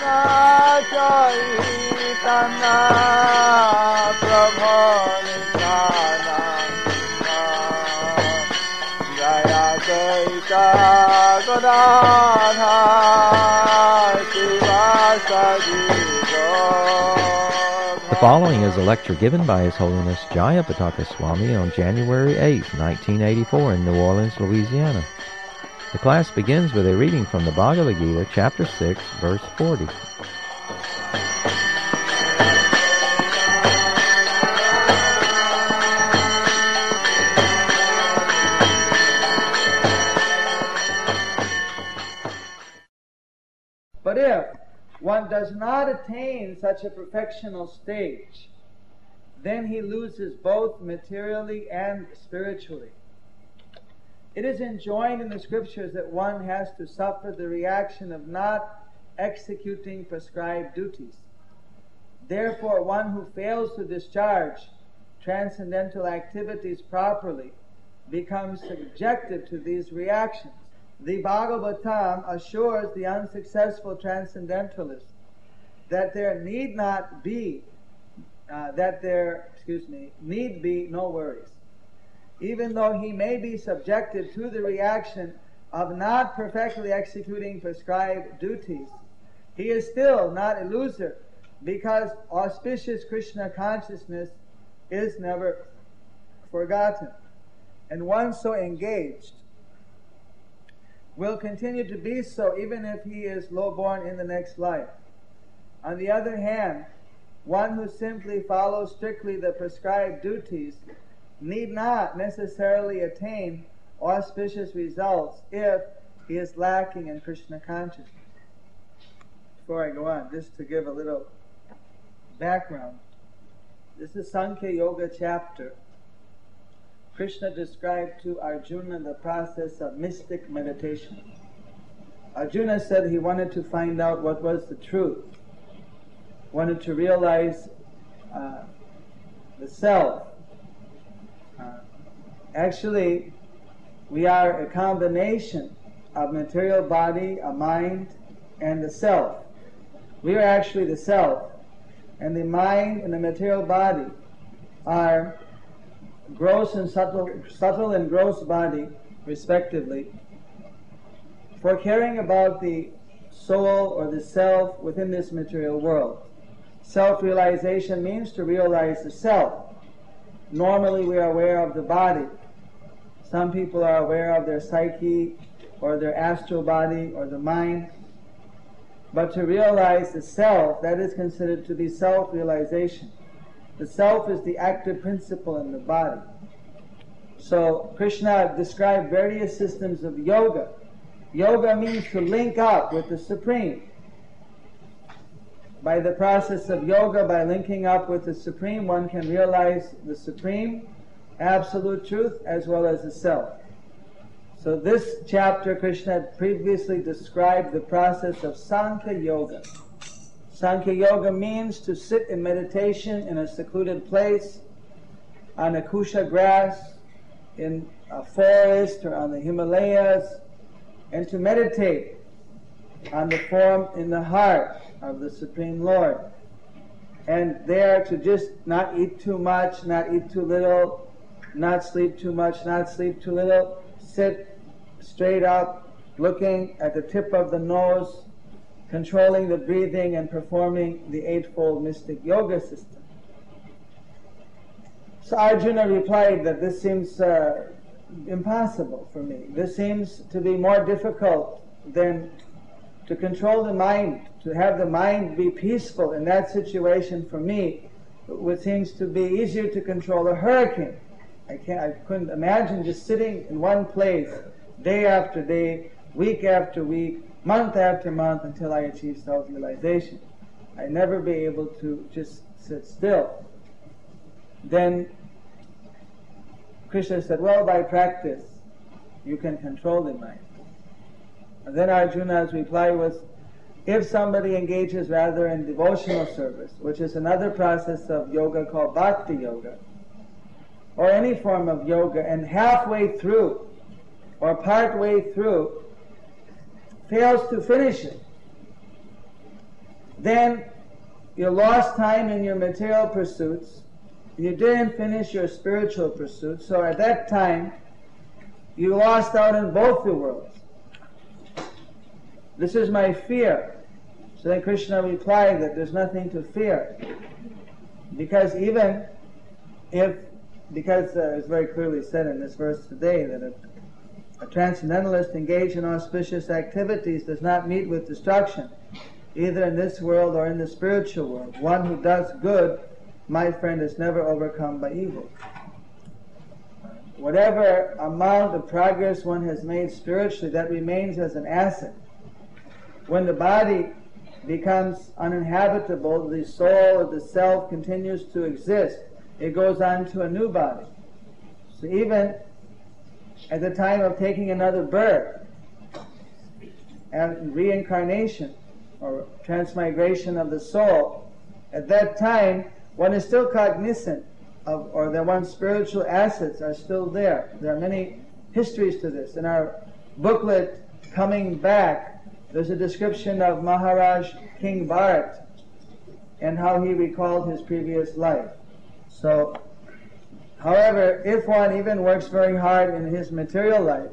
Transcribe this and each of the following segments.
chaitanya prabhu nityananda jaya Chaita Gadadhara Sivasadi Gaura. The following is a lecture given by His Holiness Jayapataka Swami on January 8, 1984 in New Orleans, Louisiana. The class begins with a reading from the Bhagavad Gita, Chapter 6, Verse 40. But if one does not attain such a perfectional stage, then he loses both materially and spiritually. It is enjoined in the scriptures that one has to suffer the reaction of not executing prescribed duties. Therefore, one who fails to discharge transcendental activities properly becomes subjected to these reactions. The Bhagavatam assures the unsuccessful transcendentalist that there need be no worries. Even though he may be subjected to the reaction of not perfectly executing prescribed duties, he is still not a loser, because auspicious Krishna consciousness is never forgotten. And one so engaged will continue to be so even if he is low-born in the next life. On the other hand, one who simply follows strictly the prescribed duties need not necessarily attain auspicious results if he is lacking in Krishna consciousness. Before I go on, just to give a little background, this is Sankhya Yoga chapter. Krishna described to Arjuna the process of mystic meditation. Arjuna said he wanted to find out what was the truth, wanted to realize the self. Actually, we are a combination of material body, a mind, and the self. We are actually the self, and the mind and the material body are gross and subtle and gross body, respectively, for caring about the soul or the self within this material world. Self-realization means to realize the self. Normally we are aware of the body. Some people are aware of their psyche or their astral body or the mind. But to realize the self, that is considered to be self-realization. The self is the active principle in the body. So Krishna described various systems of yoga. Yoga means to link up with the Supreme. By the process of yoga, by linking up with the Supreme, one can realize the Supreme, absolute truth, as well as the self. So this chapter, Krishna had previously described the process of Sankhya Yoga. Sankhya Yoga means to sit in meditation in a secluded place, on a kusha grass, in a forest or on the Himalayas, and to meditate on the form in the heart of the Supreme Lord. And there to just not eat too much, not eat too little, not sleep too much, not sleep too little, sit straight up, looking at the tip of the nose, controlling the breathing and performing the eightfold mystic yoga system. So Arjuna replied that this seems impossible for me. This seems to be more difficult than to control the mind, to have the mind be peaceful. In that situation for me, it seems to be easier to control a hurricane. I couldn't imagine just sitting in one place day after day, week after week, month after month until I achieve self-realization. I'd never be able to just sit still. Then Krishna said, well, by practice, you can control the mind. And then Arjuna's reply was, if somebody engages rather in devotional service, which is another process of yoga called bhakti yoga, or any form of yoga, and halfway through or part way through fails to finish it, then you lost time in your material pursuits, and you didn't finish your spiritual pursuits, so at that time you lost out in both the worlds. This is my fear. So then Krishna replied that there's nothing to fear, because even if, because it's very clearly said in this verse today that a transcendentalist engaged in auspicious activities does not meet with destruction, either in this world or in the spiritual world. One who does good, my friend, is never overcome by evil. Whatever amount of progress one has made spiritually, that remains as an asset. When the body becomes uninhabitable, the soul or the self continues to exist. It goes on to a new body. So even at the time of taking another birth and reincarnation or transmigration of the soul, at that time one is still cognizant of, or that one's spiritual assets are still there. There are many histories to this. In our booklet, Coming Back, there's a description of Maharaj King Bharat and how he recalled his previous life. So, however, if one even works very hard in his material life,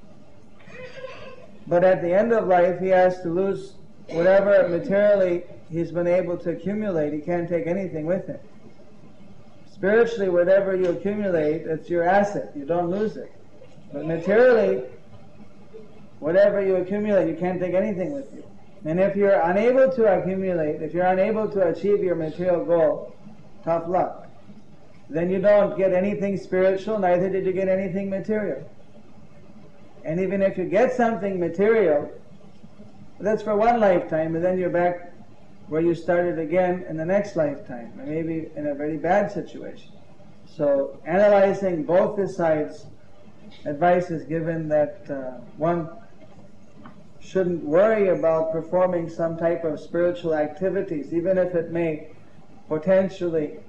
but at the end of life he has to lose whatever materially he's been able to accumulate, he can't take anything with him. Spiritually, whatever you accumulate, it's your asset. You don't lose it. But materially, whatever you accumulate, you can't take anything with you. And if you're unable to accumulate, if you're unable to achieve your material goal, tough luck. Then you don't get anything spiritual, neither did you get anything material. And even if you get something material, that's for one lifetime, and then you're back where you started again in the next lifetime, or maybe in a very bad situation. So, analyzing both the sides, advice is given that one shouldn't worry about performing some type of spiritual activities, even if it may potentially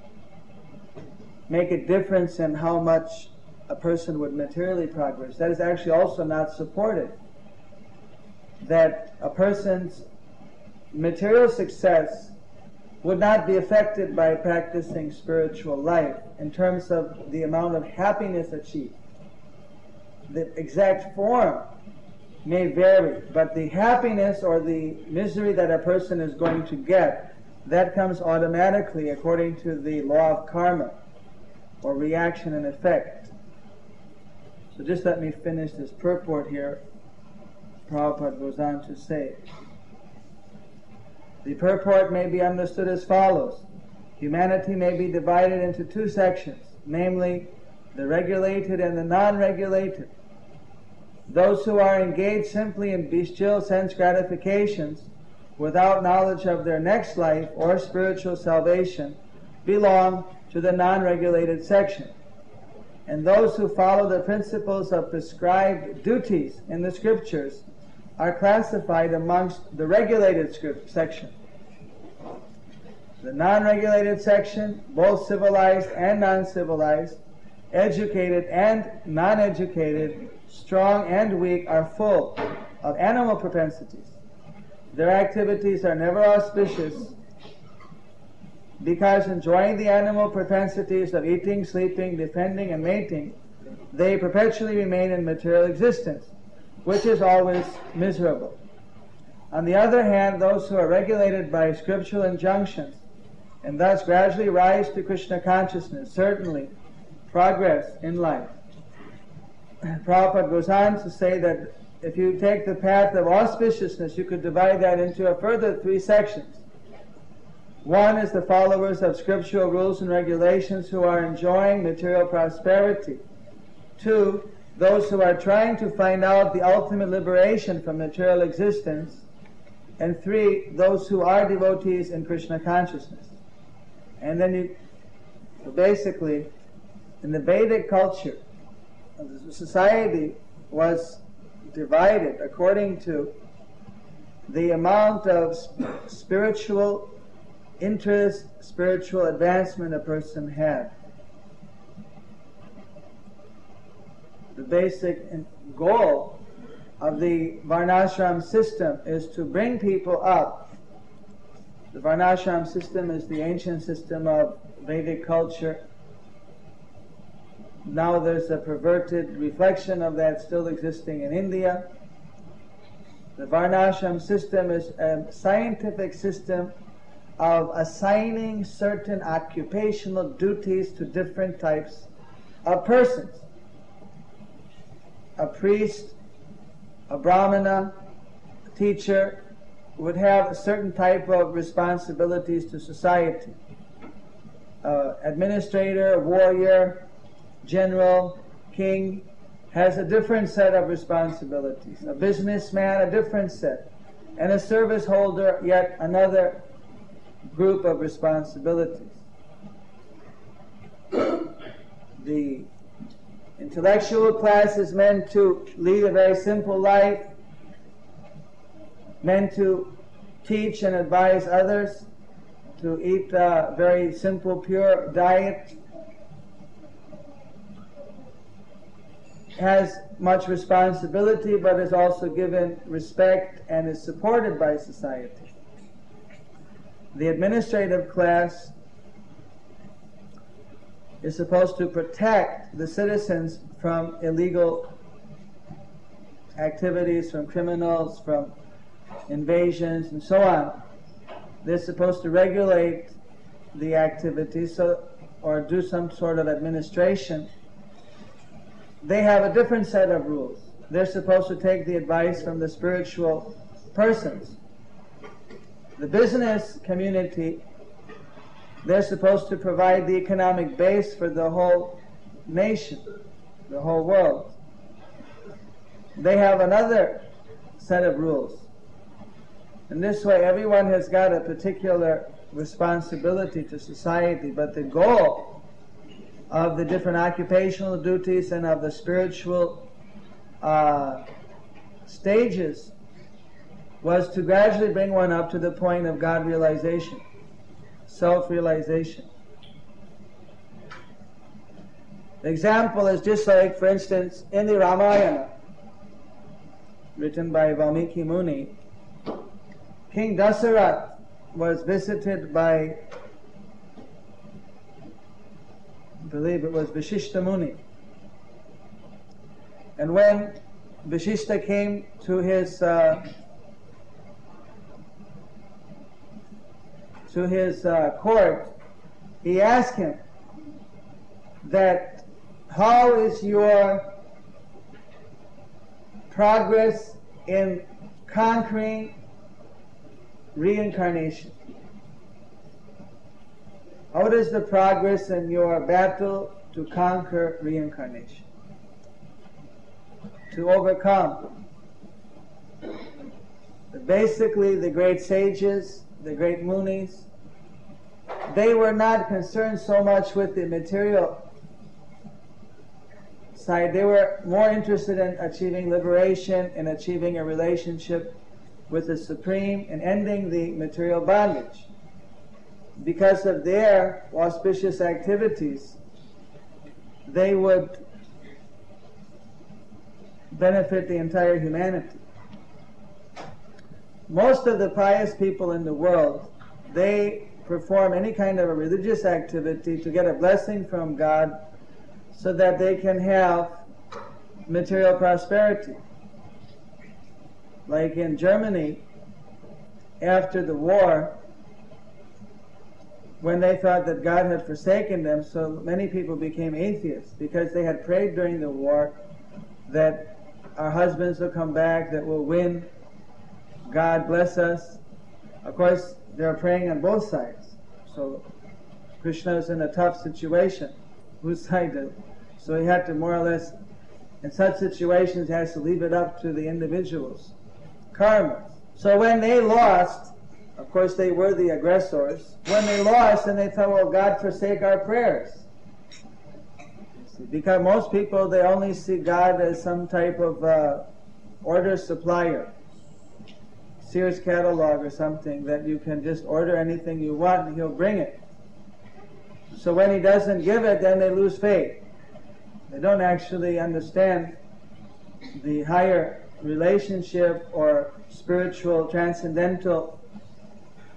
make a difference in how much a person would materially progress. That is actually also not supported. That a person's material success would not be affected by practicing spiritual life in terms of the amount of happiness achieved. The exact form may vary, but the happiness or the misery that a person is going to get, that comes automatically according to the law of karma, or reaction and effect. So just let me finish this purport here. Prabhupada goes on to say, the purport may be understood as follows. Humanity may be divided into two sections, namely the regulated and the non-regulated. Those who are engaged simply in bestial sense gratifications without knowledge of their next life or spiritual salvation belong to the non-regulated section. And those who follow the principles of prescribed duties in the scriptures are classified amongst the regulated section. The non-regulated section, both civilized and non-civilized, educated and non-educated, strong and weak, are full of animal propensities. Their activities are never auspicious, because enjoying the animal propensities of eating, sleeping, defending, and mating, they perpetually remain in material existence, which is always miserable. On the other hand, those who are regulated by scriptural injunctions and thus gradually rise to Krishna consciousness certainly progress in life. Prabhupada goes on to say that if you take the path of auspiciousness, you could divide that into a further three sections. One is the followers of scriptural rules and regulations who are enjoying material prosperity. Two, those who are trying to find out the ultimate liberation from material existence. And three, those who are devotees in Krishna consciousness. And then basically, in the Vedic culture, the society was divided according to the amount of spiritual interest, spiritual advancement a person had. The basic goal of the Varnashram system is to bring people up The Varnashram system is the ancient system of Vedic culture. Now there's a perverted reflection of that still existing in India. The Varnashram system is a scientific system of assigning certain occupational duties to different types of persons. A priest, a brahmana, a teacher would have a certain type of responsibilities to society. Administrator, warrior, general, king has a different set of responsibilities. A businessman, a different set. And a service holder, yet another group of responsibilities. The intellectual class is meant to lead a very simple life, meant to teach and advise others, to eat a very simple, pure diet, has much responsibility but is also given respect and is supported by society. The administrative class is supposed to protect the citizens from illegal activities, from criminals, from invasions, and so on. They're supposed to regulate the activities or do some sort of administration. They have a different set of rules. They're supposed to take the advice from the spiritual persons. The business community, they're supposed to provide the economic base for the whole nation, the whole world. They have another set of rules. In this way, everyone has got a particular responsibility to society, but the goal of the different occupational duties and of the spiritual stages was to gradually bring one up to the point of God realization, self-realization. The example is just like, for instance, in the Ramayana, written by Valmiki Muni, King Dasarath was visited by, I believe it was Vashishta Muni. And when Vashishta came to his court, he asked him that, how is your progress in conquering reincarnation? What is the progress in your battle to conquer reincarnation? To overcome. Basically, the great sages, the great munis, they were not concerned so much with the material side. They were more interested in achieving liberation, in achieving a relationship with the Supreme, and ending the material bondage. Because of their auspicious activities, they would benefit the entire humanity. Most of the pious people in the world, they perform any kind of a religious activity to get a blessing from God so that they can have material prosperity. Like in Germany, after the war, when they thought that God had forsaken them, so many people became atheists because they had prayed during the war that our husbands will come back, that we'll win, God bless us. Of course, they're praying on both sides. So Krishna is in a tough situation. Whose side is? So he had to more or less, in such situations, he has to leave it up to the individuals. Karma. So when they lost, of course they were the aggressors. When they lost, and they thought, well, God forsake our prayers. Because most people, they only see God as some type of order supplier. Sears catalog or something that you can just order anything you want and he'll bring it. So when he doesn't give it, then they lose faith. They don't actually understand the higher relationship or spiritual, transcendental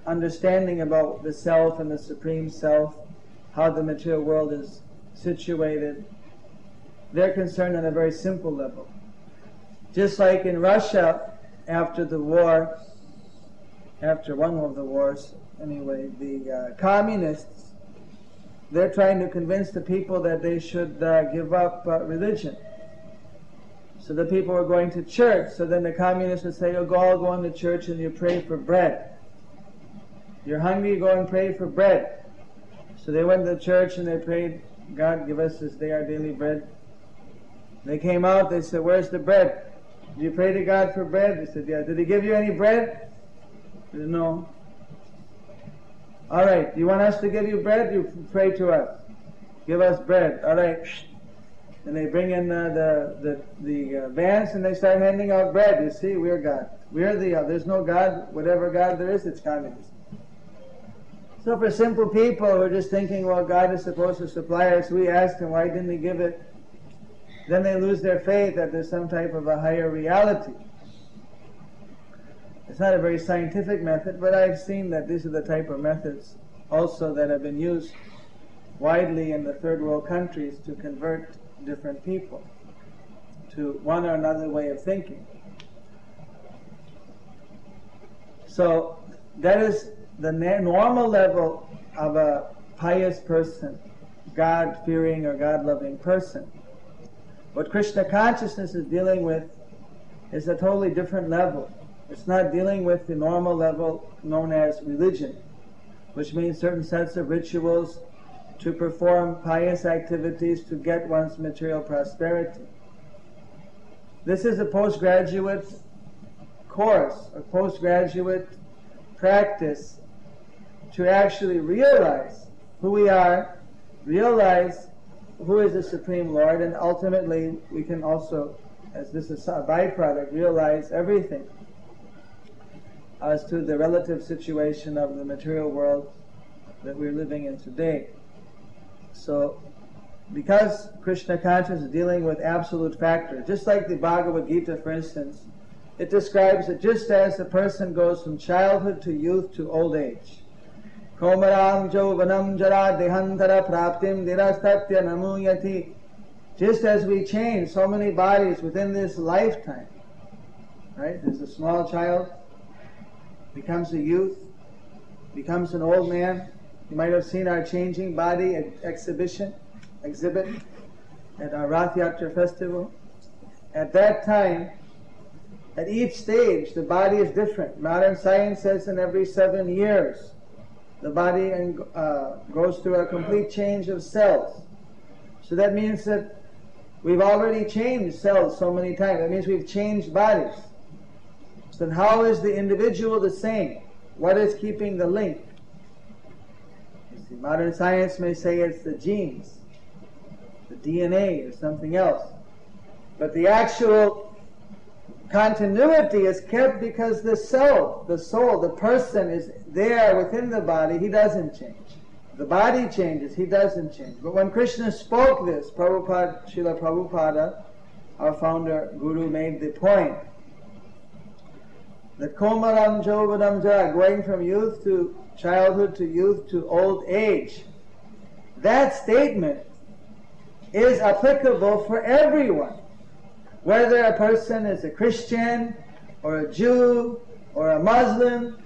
understanding about the self and the supreme self, how the material world is situated. They're concerned on a very simple level. Just like in Russia, after the war, after one of the wars, anyway, the communists, they're trying to convince the people that they should give up religion. So the people were going to church, so then the communists would say, "You all go into church and you pray for bread. You're hungry, you go and pray for bread." So they went to church and they prayed, "God, give us this day our daily bread." They came out, they said, "Where's the bread? Did you pray to God for bread?" They said, "Yeah." "Did He give you any bread?" They said, "No." "All right, you want us to give you bread? You pray to us. Give us bread." "All right." And they bring in the vans and they start handing out bread. You see, we're God. We're there's no God. Whatever God there is, it's communism. So for simple people who are just thinking, well, God is supposed to supply us, we asked Him, why didn't He give it? Then they lose their faith that there's some type of a higher reality. It's not a very scientific method, but I've seen that these are the type of methods also that have been used widely in the third world countries to convert different people to one or another way of thinking. So that is the normal level of a pious person, God-fearing or God-loving person. What Krishna consciousness is dealing with is a totally different level. It's not dealing with the normal level known as religion, which means certain sets of rituals to perform pious activities to get one's material prosperity. This is a postgraduate course, a postgraduate practice to actually realize who we are, realize who is the Supreme Lord, and ultimately we can also, as this is a byproduct, realize everything as to the relative situation of the material world that we're living in today. So, because Krishna consciousness is dealing with absolute factors, just like the Bhagavad Gita, for instance, it describes that just as a person goes from childhood to youth to old age, Komaram Jovanam Jara Dehantara Praptim Dirastatya Namuyati, just as we change so many bodies within this lifetime, right? There's a small child, becomes a youth, becomes an old man. You might have seen our changing body exhibit at our Rath Yatra festival. At that time, at each stage, the body is different. Modern science says in every 7 years, the body goes through a complete change of cells. So that means that we've already changed cells so many times. That means we've changed bodies. So then how is the individual the same? What is keeping the link? You see, modern science may say it's the genes, the DNA, or something else. But the actual continuity is kept because the soul, the person is there within the body. He doesn't change. The body changes, he doesn't change. But when Krishna spoke this, Srila Prabhupada, our founder guru, made the point that Komaram Jovanam Jara, going from youth to childhood to youth to old age, that statement is applicable for everyone. Whether a person is a Christian, or a Jew, or a Muslim,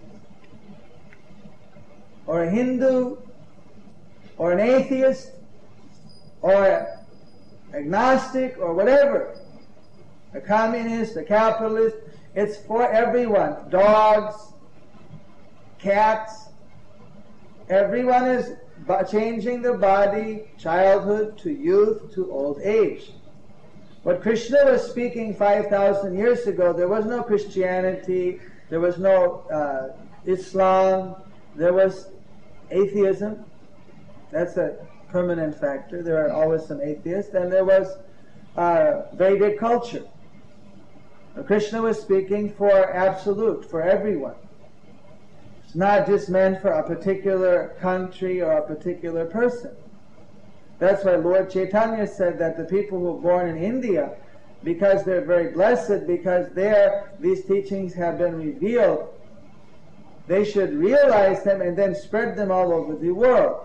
or a Hindu, or an atheist, or agnostic, or whatever, a communist, a capitalist, it's for everyone. Dogs, cats, everyone is changing the body, childhood to youth to old age. What Krishna was speaking 5,000 years ago, there was no Christianity, there was no Islam, there was atheism. That's a permanent factor. There are always some atheists. And there was Vedic culture. Krishna was speaking for absolute, for everyone. It's not just meant for a particular country or a particular person. That's why Lord Chaitanya said that the people who are born in India, because they're very blessed, because there these teachings have been revealed they should realize them and then spread them all over the world.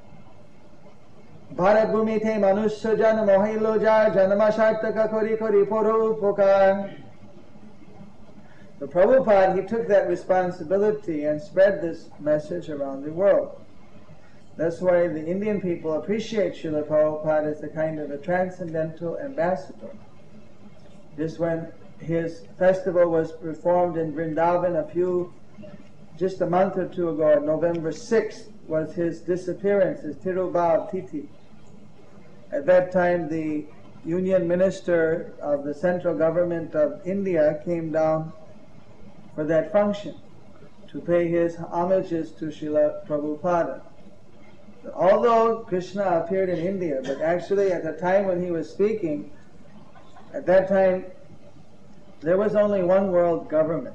Bharat Bhumi te manusya janma hoilo jar janma sartaka kori kori poro upokar. The Prabhupada, he took that responsibility and spread this message around the world. That's why the Indian people appreciate Srila Prabhupada as a kind of a transcendental ambassador. Just when his festival was performed in Vrindavan just a month or two ago, November 6th, was his disappearance, his Tirubhav Titi. At that time, the Union Minister of the central government of India came down for that function to pay his homages to Srila Prabhupada. Although Krishna appeared in India, but actually at the time when he was speaking, at that time there was only one world government.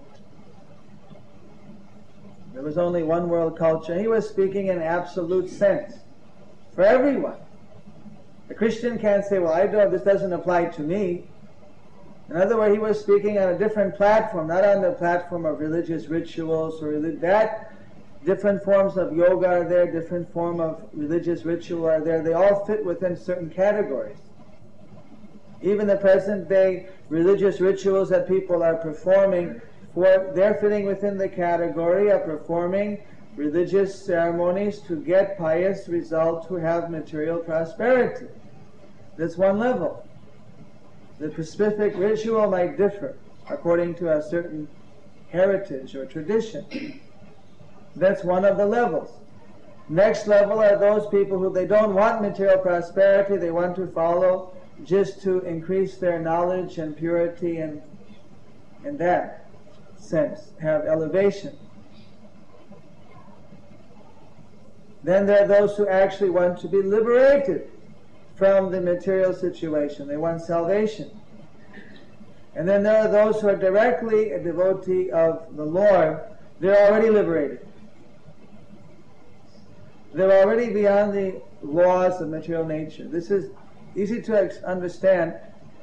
There was only one world culture. He was speaking in absolute sense for everyone. The Christian can't say, well, this doesn't apply to me. In other words, he was speaking on a different platform, not on the platform of religious rituals or that. Different forms of yoga are there, different form of religious ritual are there. They all fit within certain categories. Even the present day religious rituals that people are performing, they're fitting within the category of performing religious ceremonies to get pious results, to have material prosperity. That's one level. The specific ritual might differ according to a certain heritage or tradition. That's one of the levels. Next level are those people who they don't want material prosperity, they want to follow just to increase their knowledge and purity and in that sense have elevation. Then there are those who actually want to be liberated from the material situation. They want salvation. And then there are those who are directly a devotee of the Lord. They're already liberated. They're already beyond the laws of material nature. This is easy to understand.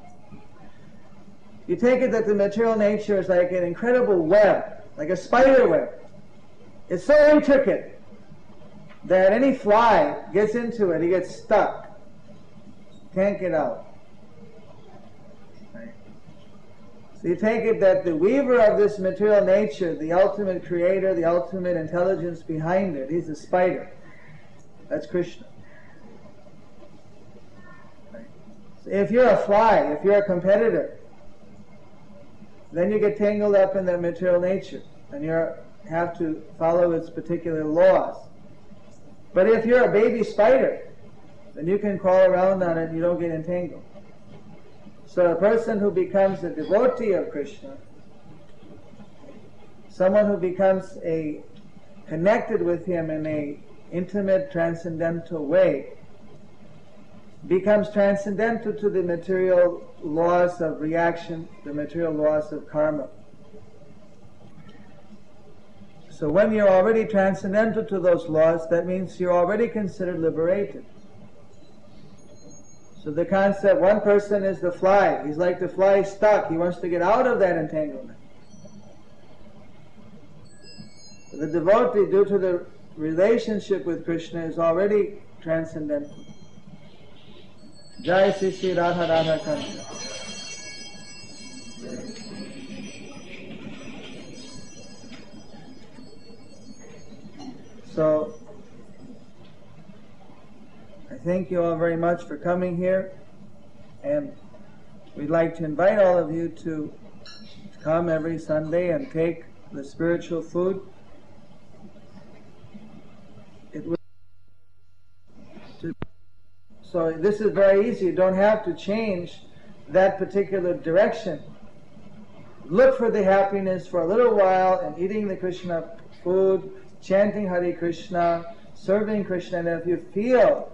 You take it that the material nature is like an incredible web, like a spider web. It's so intricate that any fly gets into it, he gets stuck. Can't get out. Right? So you take it that the weaver of this material nature, the ultimate creator, the ultimate intelligence behind it, he's a spider. That's Krishna. Right? So if you're a fly, if you're a competitor, then you get tangled up in that material nature and you have to follow its particular laws. But if you're a baby spider, then you can crawl around on it and you don't get entangled. So a person who becomes a devotee of Krishna, someone who becomes connected with him in a intimate, transcendental way, becomes transcendental to the material laws of reaction, the material laws of karma. So when you're already transcendental to those laws, that means you're already considered liberated. So the concept, one person is the fly. He's like the fly stuck. He wants to get out of that entanglement. The devotee, due to the relationship with Krishna, is already transcendental. Jai Sri Sri Radha Radha Kancha. So, I thank you all very much for coming here, and we'd like to invite all of you to come every Sunday and take the spiritual food. So this is very easy. You don't have to change that particular direction. Look for the happiness for a little while in eating the Krishna food, chanting Hare Krishna, serving Krishna, and if you feel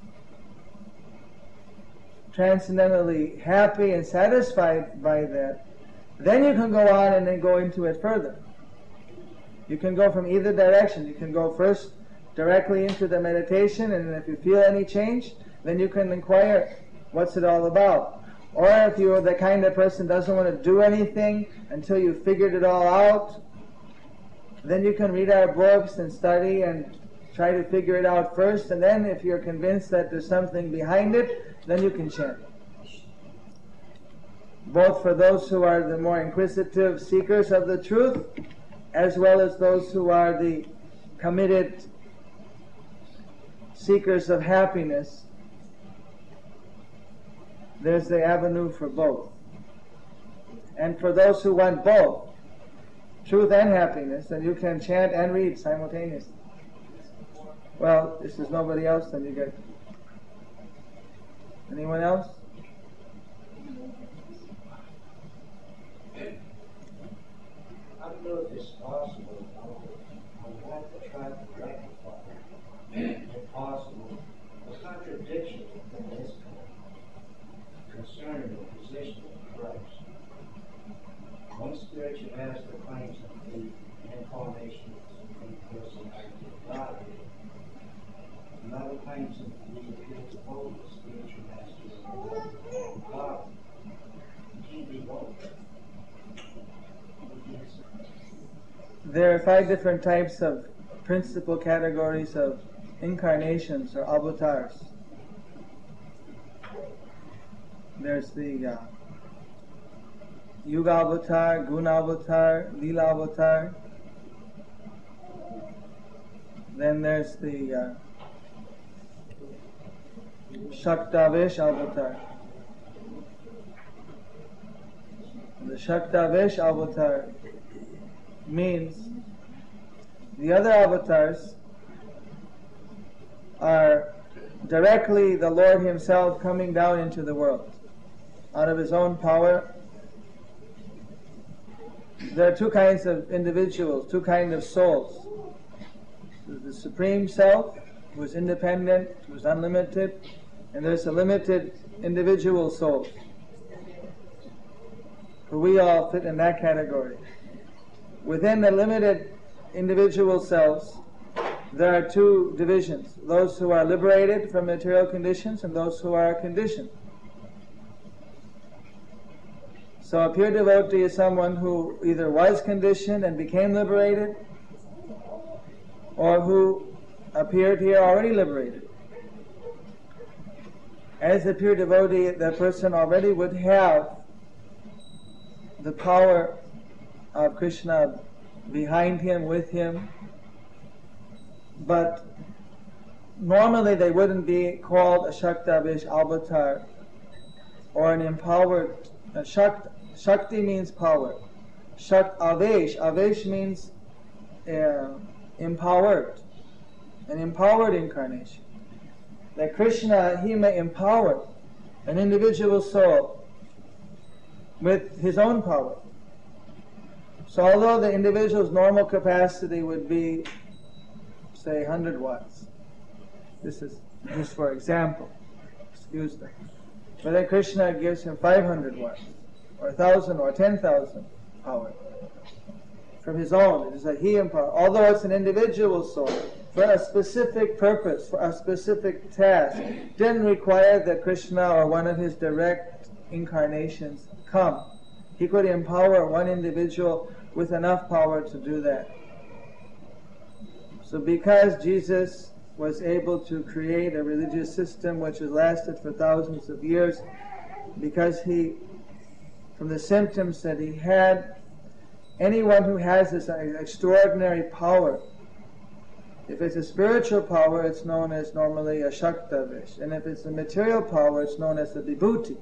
transcendently happy and satisfied by that, then you can go on and then go into it further. You can go from either direction. You can go first directly into the meditation, and if you feel any change, then you can inquire, what's it all about? Or if you're the kind of person who doesn't want to do anything until you've figured it all out, then you can read our books and study and try to figure it out first, and then if you're convinced that there's something behind it, then you can chant. Both for those who are the more inquisitive seekers of the truth, as well as those who are the committed seekers of happiness. There's the avenue for both. And for those who want both, truth and happiness, then you can chant and read simultaneously. Well, if there's nobody else, then you get... Anyone else? I don't know if it's possible. I would have to try to rectify, if possible, a contradiction in this concerning the position of Christ. One spiritual master claims to be an incarnation of the personality of God. Another claims to be the holy spiritual master of God. He be both. There are 5 different types of principal categories of incarnations or avatars. There's the Yuga avatar, Guna avatar, Lila avatar. Then there's the Shaktavesh avatar. The Shaktavesh avatar means the other avatars are directly the Lord Himself coming down into the world out of His own power. There are 2 kinds of individuals, 2 kinds of souls. There's the Supreme Self, who is independent, who is unlimited, and there's a limited individual soul, who we all fit in that category. Within the limited individual selves, there are 2 divisions: those who are liberated from material conditions and those who are conditioned. So a pure devotee is someone who either was conditioned and became liberated, or who appeared here already liberated. As a pure devotee, that person already would have the power of Krishna behind him, with him, but normally they wouldn't be called a Shaktavesh avatar or an empowered. Shakti means power. Avesh means empowered, an empowered incarnation. That Krishna, He may empower an individual soul with His own power. So although the individual's normal capacity would be, say, 100 watts, this is just for example, excuse me, but then Krishna gives him 500 watts, or 1,000 or 10,000 power from His own. It is that He empowers. Although it's an individual soul, for a specific purpose, for a specific task, didn't require that Krishna or one of His direct incarnations come. He could empower one individual with enough power to do that. So because Jesus was able to create a religious system which has lasted for thousands of years, because He, from the symptoms that He had, anyone who has this extraordinary power, if it's a spiritual power, it's known as normally a Shaktavesh, and if it's a material power, it's known as a Vibhuti.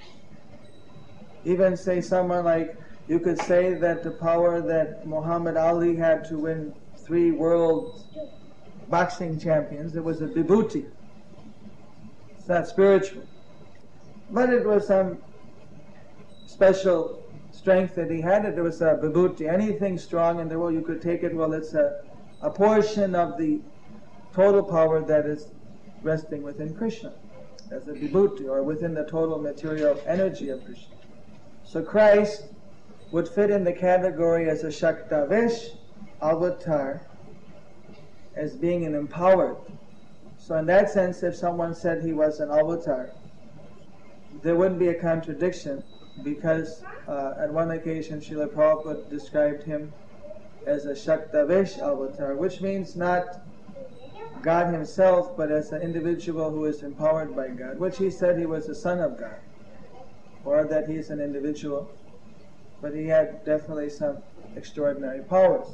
Even say someone like, you could say that the power that Muhammad Ali had to win 3 world boxing champions, it was a Vibhuti. It's not spiritual. But it was some special strength that he had. It was a Vibhuti. Anything strong in the world, you could take it, well, it's a portion of the total power that is resting within Krishna, as a Vibhuti, or within the total material energy of Krishna. So Christ would fit in the category as a Shaktavesh avatar, as being an empowered. So in that sense, if someone said he was an avatar, there wouldn't be a contradiction, because at one occasion Srila Prabhupada described him as a Shaktavesh avatar, which means not God himself, but as an individual who is empowered by God, which he said he was the son of God, or that he's an individual, but he had definitely some extraordinary powers.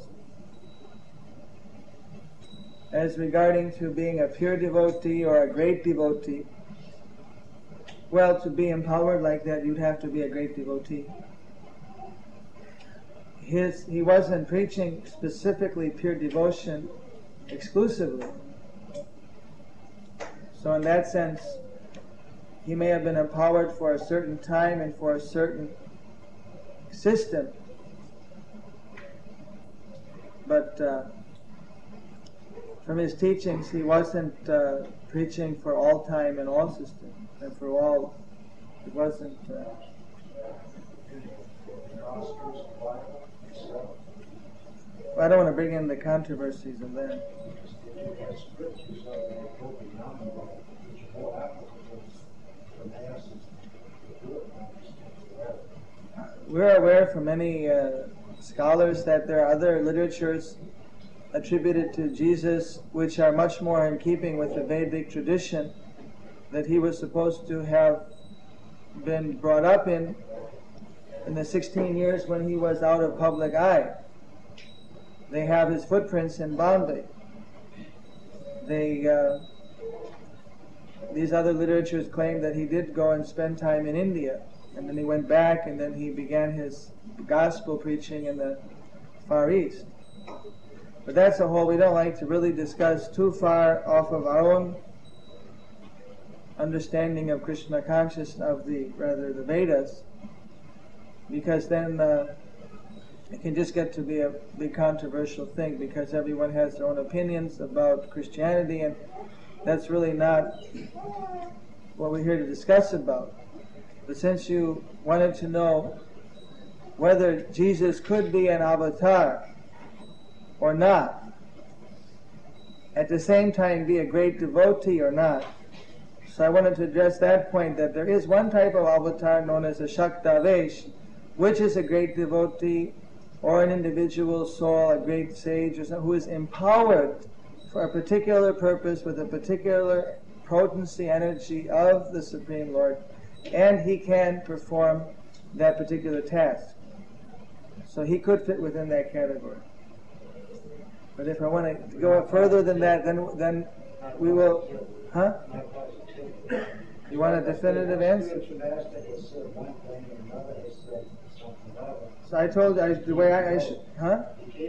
As regarding to being a pure devotee or a great devotee, well, to be empowered like that, you'd have to be a great devotee. He wasn't preaching specifically pure devotion exclusively. So in that sense, he may have been empowered for a certain time and for a certain system. But from his teachings, he wasn't preaching for all time and all systems. And for all, it wasn't... I don't want to bring in the controversies of that. We're aware from many scholars that there are other literatures attributed to Jesus which are much more in keeping with the Vedic tradition that he was supposed to have been brought up in the 16 years when he was out of public eye. They have his footprints in Bombay. These other literatures claim that he did go and spend time in India, and then he went back, and then he began his gospel preaching in the Far East. But that's a whole we don't like to really discuss too far off of our own understanding of Krishna consciousness, of the Vedas, because then it can just get to be a big controversial thing, because everyone has their own opinions about Christianity, and that's really not what we're here to discuss about. But since you wanted to know whether Jesus could be an avatar or not, at the same time be a great devotee or not, so I wanted to address that point, that there is one type of avatar known as a Shaktavesh, which is a great devotee or an individual soul, a great sage, or someone who is empowered for a particular purpose with a particular potency, energy of the Supreme Lord, and he can perform that particular task. So he could fit within that category. But if I want to go further than that, then we will... Huh? You want a definitive answer? So I told you the way I should... Huh?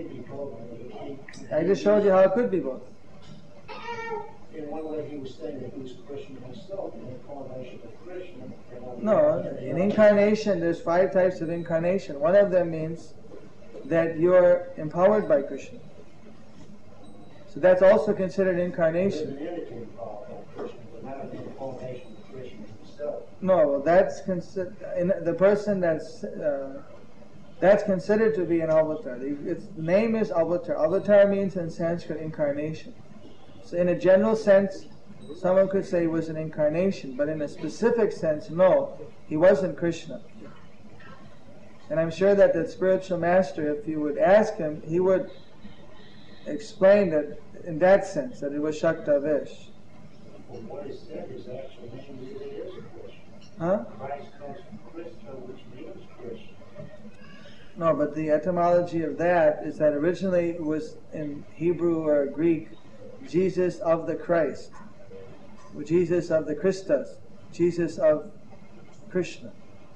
I just showed you how it could be both. In one way he was saying that he was Krishna himself, an incarnation of Krishna. No, in incarnation there's 5 types of incarnation. One of them means that you're empowered by Krishna. So that's also considered incarnation. There's an entity involved by Krishna, but not an incarnation of Krishna himself. No, well that's the person that's considered to be an avatar. Its name is avatar. Avatar means in Sanskrit incarnation. So in a general sense, someone could say he was an incarnation, but in a specific sense, no, he wasn't Krishna. And I'm sure that the spiritual master, if you would ask him, he would explain that in that sense, that it was Shaktavesh. Well, what is said is actually name really is Krishna. Huh? Christ comes from Krishna, which means Krishna. No, but the etymology of that is that originally it was in Hebrew or Greek, Jesus of the Christ, Jesus of the Christus, Jesus of Krishna.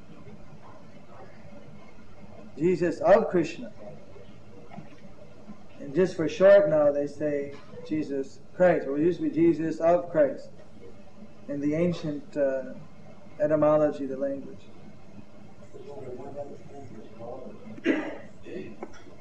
Jesus of Krishna. And just for short now they say Jesus Christ, or it used to be Jesus of Christ in the ancient etymology of the language. There's only one other thing that's bothered me.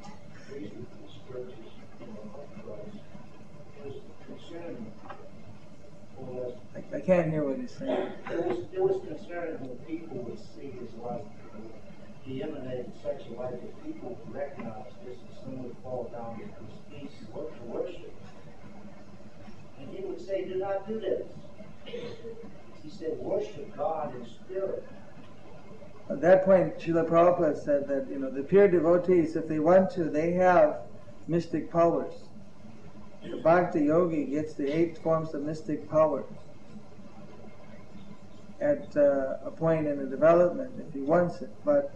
I can't hear what he's saying. It was concerning when people would see his life. He emanated such a light that people would recognize this, and some would fall down at his feet to worship. And he would say, do not do this. He said, worship God in spirit. At that point, Srila Prabhupada said that, the pure devotees, if they want to, they have mystic powers. The Bhakti yogi gets the 8 forms of mystic power at a point in the development if he wants it. But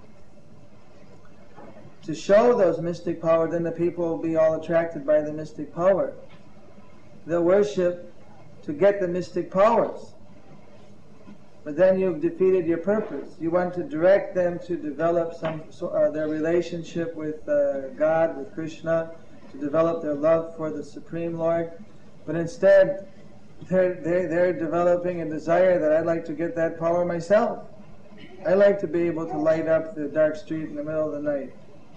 to show those mystic power, then the people will be all attracted by the mystic power. They'll worship to get the mystic powers. But then you've defeated your purpose. You want to direct them to develop their relationship with God, with Krishna, to develop their love for the Supreme Lord. But instead, they're developing a desire that I'd like to get that power myself. I like to be able to light up the dark street in the middle of the night,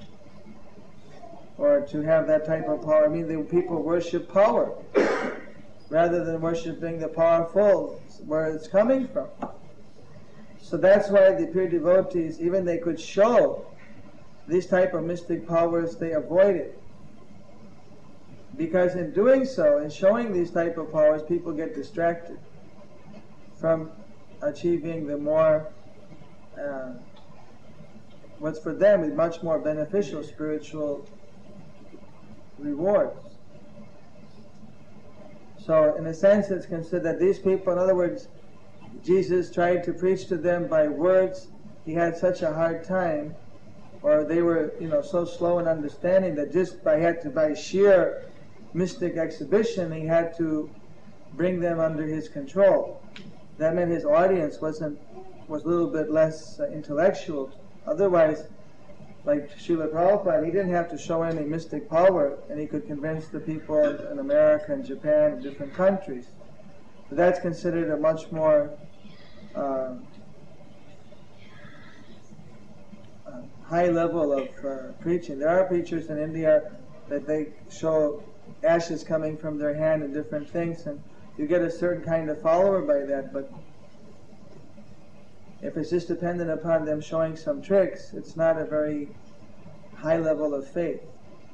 or to have that type of power. I mean, the people worship power rather than worshiping the powerful, where it's coming from. So that's why the pure devotees, even they could show these type of mystic powers, they avoid it. Because in doing so, in showing these type of powers, people get distracted from achieving the more, what's for them is much more beneficial spiritual rewards. So in a sense it's considered that these people, in other words, Jesus tried to preach to them by words. He had such a hard time, or they were, so slow in understanding that just by sheer mystic exhibition, he had to bring them under his control. That meant his audience was a little bit less intellectual. Otherwise, like Srila Prabhupada, he didn't have to show any mystic power, and he could convince the people in America and Japan and different countries. But that's considered a much more high level of preaching. There are preachers in India that they show ashes coming from their hand and different things, and you get a certain kind of follower by that. But if it's just dependent upon them showing some tricks, it's not a very high level of faith.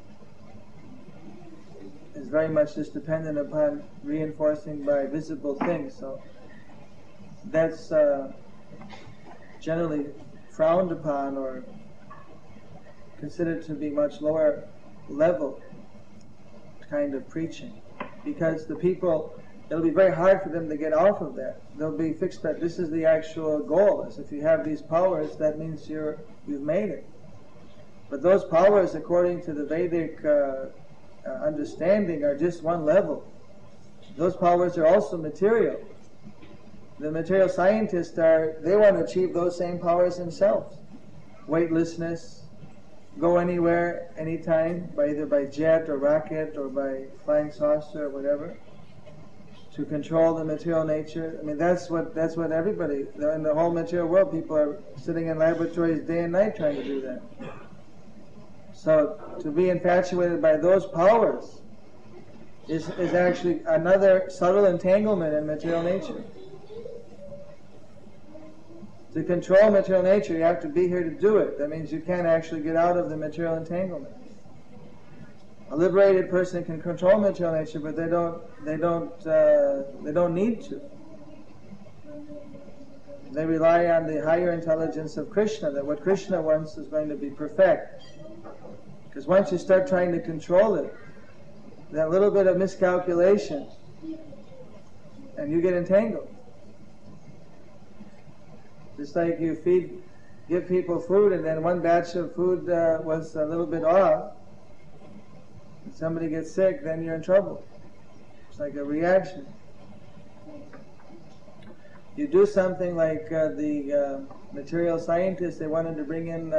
It's very much just dependent upon reinforcing by visible things. So that's generally frowned upon or considered to be much lower level kind of preaching, because the people, it'll be very hard for them to get off of that. They'll be fixed that this is the actual goal. Is if you have these powers, that means you've made it. But those powers, according to the Vedic understanding, are just one level. Those powers are also material. The material scientists they want to achieve those same powers themselves. Weightlessness, go anywhere, anytime, either by jet or rocket or by flying saucer or whatever, to control the material nature. I mean, that's what everybody in the whole material world, people are sitting in laboratories day and night trying to do that. So to be infatuated by those powers is actually another subtle entanglement in material nature. To control material nature, you have to be here to do it. That means you can't actually get out of the material entanglement. A liberated person can control material nature, but they don't need to. They rely on the higher intelligence of Krishna, that what Krishna wants is going to be perfect. Because once you start trying to control it, that little bit of miscalculation, and you get entangled. Just like you give people food, and then one batch of food was a little bit off, and somebody gets sick, then you're in trouble. It's like a reaction. You do something like the material scientists, they wanted to bring in,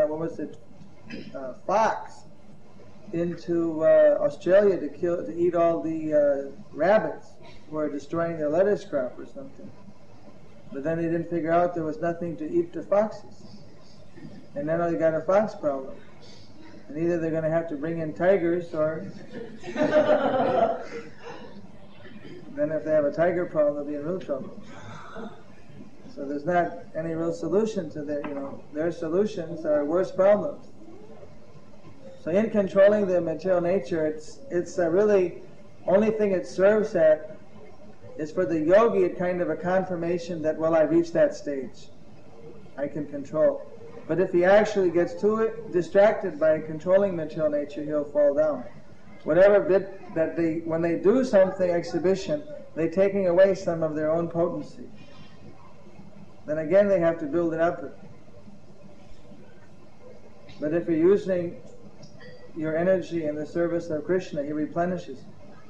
fox into Australia to eat all the rabbits who are destroying their lettuce crop or something. But then they didn't figure out there was nothing to eat the foxes. And now you got a fox problem. And either they're going to have to bring in tigers, or then if they have a tiger problem, they'll be in real trouble. So there's not any real solution to their solutions are worse problems. So in controlling the material nature, it's really only thing it serves at is for the yogi a kind of a confirmation that, well, I reached that stage. I can control. But if he actually gets distracted by controlling material nature, he'll fall down. whatever bit that when they do something, exhibition, they're taking away some of their own potency. Then again they have to build it up. But if you're using your energy in the service of Krishna, He replenishes.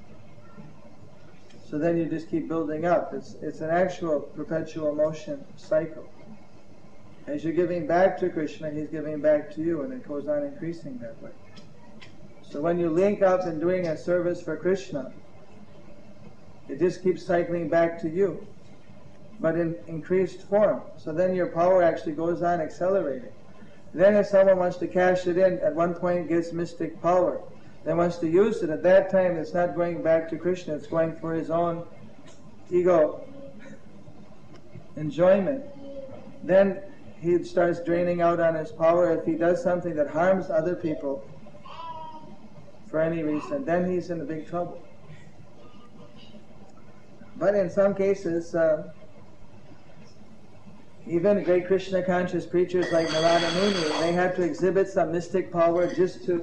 So then you just keep building up. It's an actual perpetual motion cycle. As you're giving back to Krishna, He's giving back to you, and it goes on increasing that way. So when you link up in doing a service for Krishna, it just keeps cycling back to you, but in increased form. So then your power actually goes on accelerating. Then if someone wants to cash it in, at one point it gets mystic power. Then wants to use it, at that time it's not going back to Krishna, it's going for his own ego enjoyment. Then he starts draining out on his power. If he does something that harms other people for any reason, then he's in big trouble. But in some cases, even great Krishna conscious preachers like Narada Muni, they had to exhibit some mystic power just to...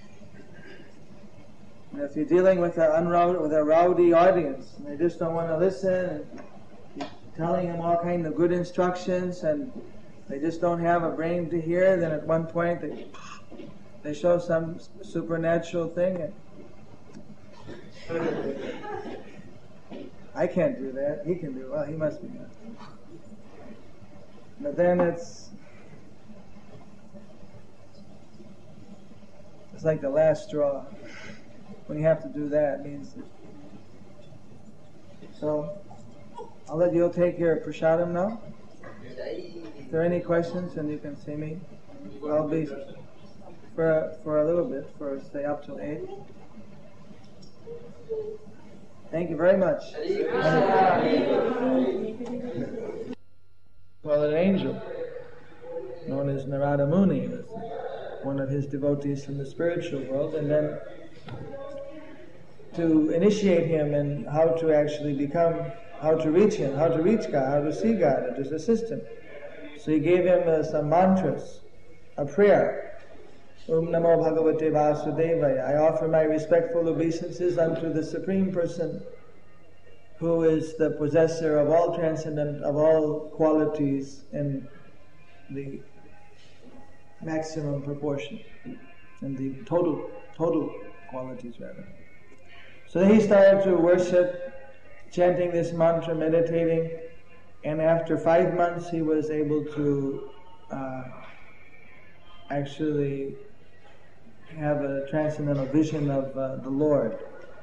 If you're dealing with a rowdy audience, and they just don't want to listen, and you're telling them all kinds of good instructions, and they just don't have a brain to hear, then at one point they show some supernatural thing. I can't do that. He can do it. Well, he must be good. But then it's like the last straw. When you have to do that, it means that. So, I'll let you take your prasadam now. If there are any questions, then you can see me. I'll be for a little bit, for say up till 8. Thank you very much. Well, an angel known as Narada Muni was one of his devotees from the spiritual world, and then to initiate him in how to actually become, how to reach Him, how to reach God, how to see God, and to assist Him. So he gave him some mantras, a prayer. Om Namo Bhagavate Vasudevaya. I offer my respectful obeisances unto the Supreme Person, who is the possessor of all transcendent, of all qualities in the maximum proportion, in the total qualities rather. So he started to worship, chanting this mantra, meditating, and after 5 months he was able to actually have a transcendental vision of the Lord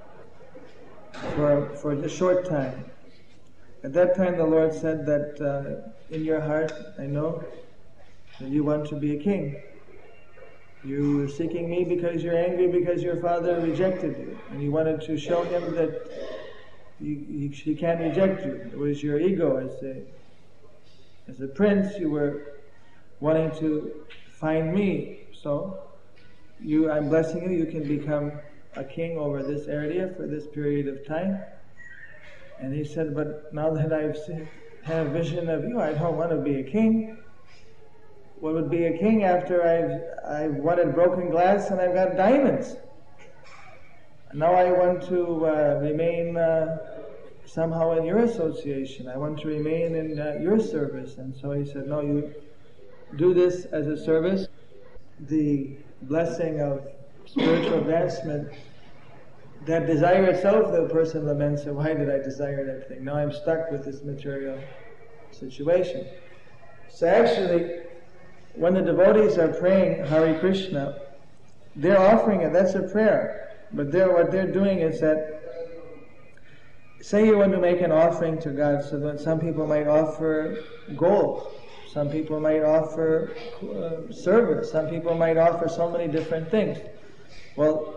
for a short time. At that time the Lord said that in your heart, I know that you want to be a king. You were seeking me because you're angry because your father rejected you, and you wanted to show him that he can't reject you. It was your ego as a prince. You were wanting to find me, so I'm blessing you. You can become a king over this area for this period of time. And he said, but now that I've had a vision of you, I don't want to be a king. What would be a king after I've wanted broken glass and I've got diamonds? Now I want to remain somehow in your association. I want to remain in your service. And so he said, no, you do this as a service. The blessing of spiritual advancement, that desire itself, the person laments, why did I desire that thing? Now I'm stuck with this material situation. So actually, when the devotees are praying Hare Krishna, they're offering it, that's a prayer. But what they're doing is that, say you want to make an offering to God, so that some people might offer gold, some people might offer service, some people might offer so many different things. Well,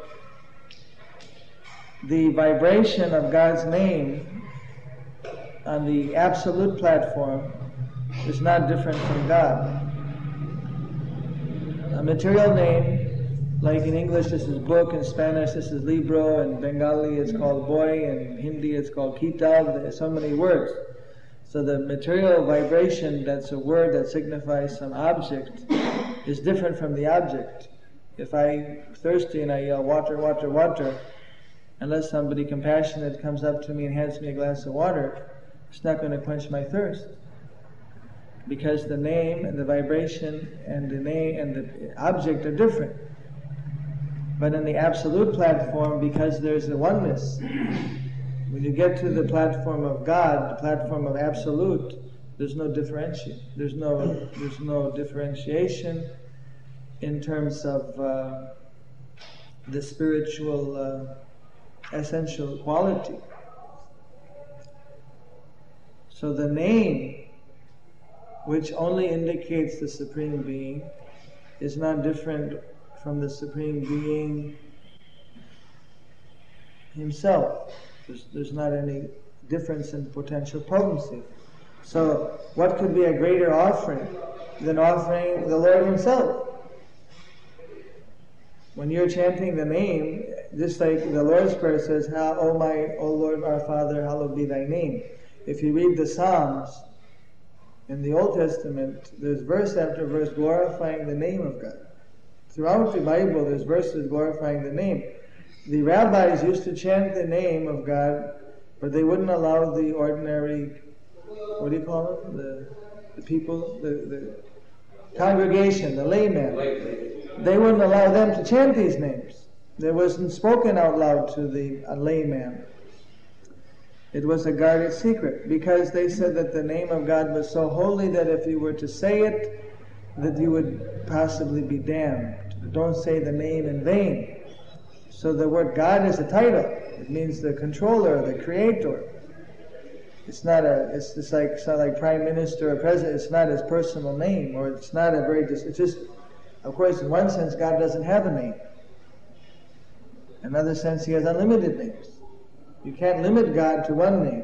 the vibration of God's name on the absolute platform is not different from God. A material name, like in English this is book, in Spanish this is libro, in Bengali it's called boy, in Hindi it's called kitab. There are so many words. So the material vibration, that's a word that signifies some object, is different from the object. If I'm thirsty and I yell, water, water, water, unless somebody compassionate comes up to me and hands me a glass of water, it's not going to quench my thirst. Because the name and the vibration and the name and the object are different. But in the absolute platform, because there's a oneness, when you get to the platform of God, the platform of absolute, there's no differentiation. There's no differentiation in terms of the spiritual essential quality. So the name, which only indicates the Supreme Being, is not different from the Supreme Being himself. There's not any difference in potential potency. So what could be a greater offering than offering the Lord himself? When you're chanting the name, just like the Lord's Prayer says, O Lord our Father, hallowed be thy name. If you read the Psalms, in the Old Testament, there's verse after verse glorifying the name of God. Throughout the Bible, there's verses glorifying the name. The rabbis used to chant the name of God, but they wouldn't allow the ordinary, what do you call them? The people, the congregation, the layman. They wouldn't allow them to chant these names. It wasn't spoken out loud to the layman. It was a guarded secret, because they said that the name of God was so holy that if you were to say it, that you would possibly be damned. Don't say the name in vain. So the word God is a title. It means the controller, the creator. It's not like prime minister or president. It's not his personal name, or it's not a very. It's just, of course, in one sense, God doesn't have a name. In another sense, he has unlimited names. You can't limit God to one name.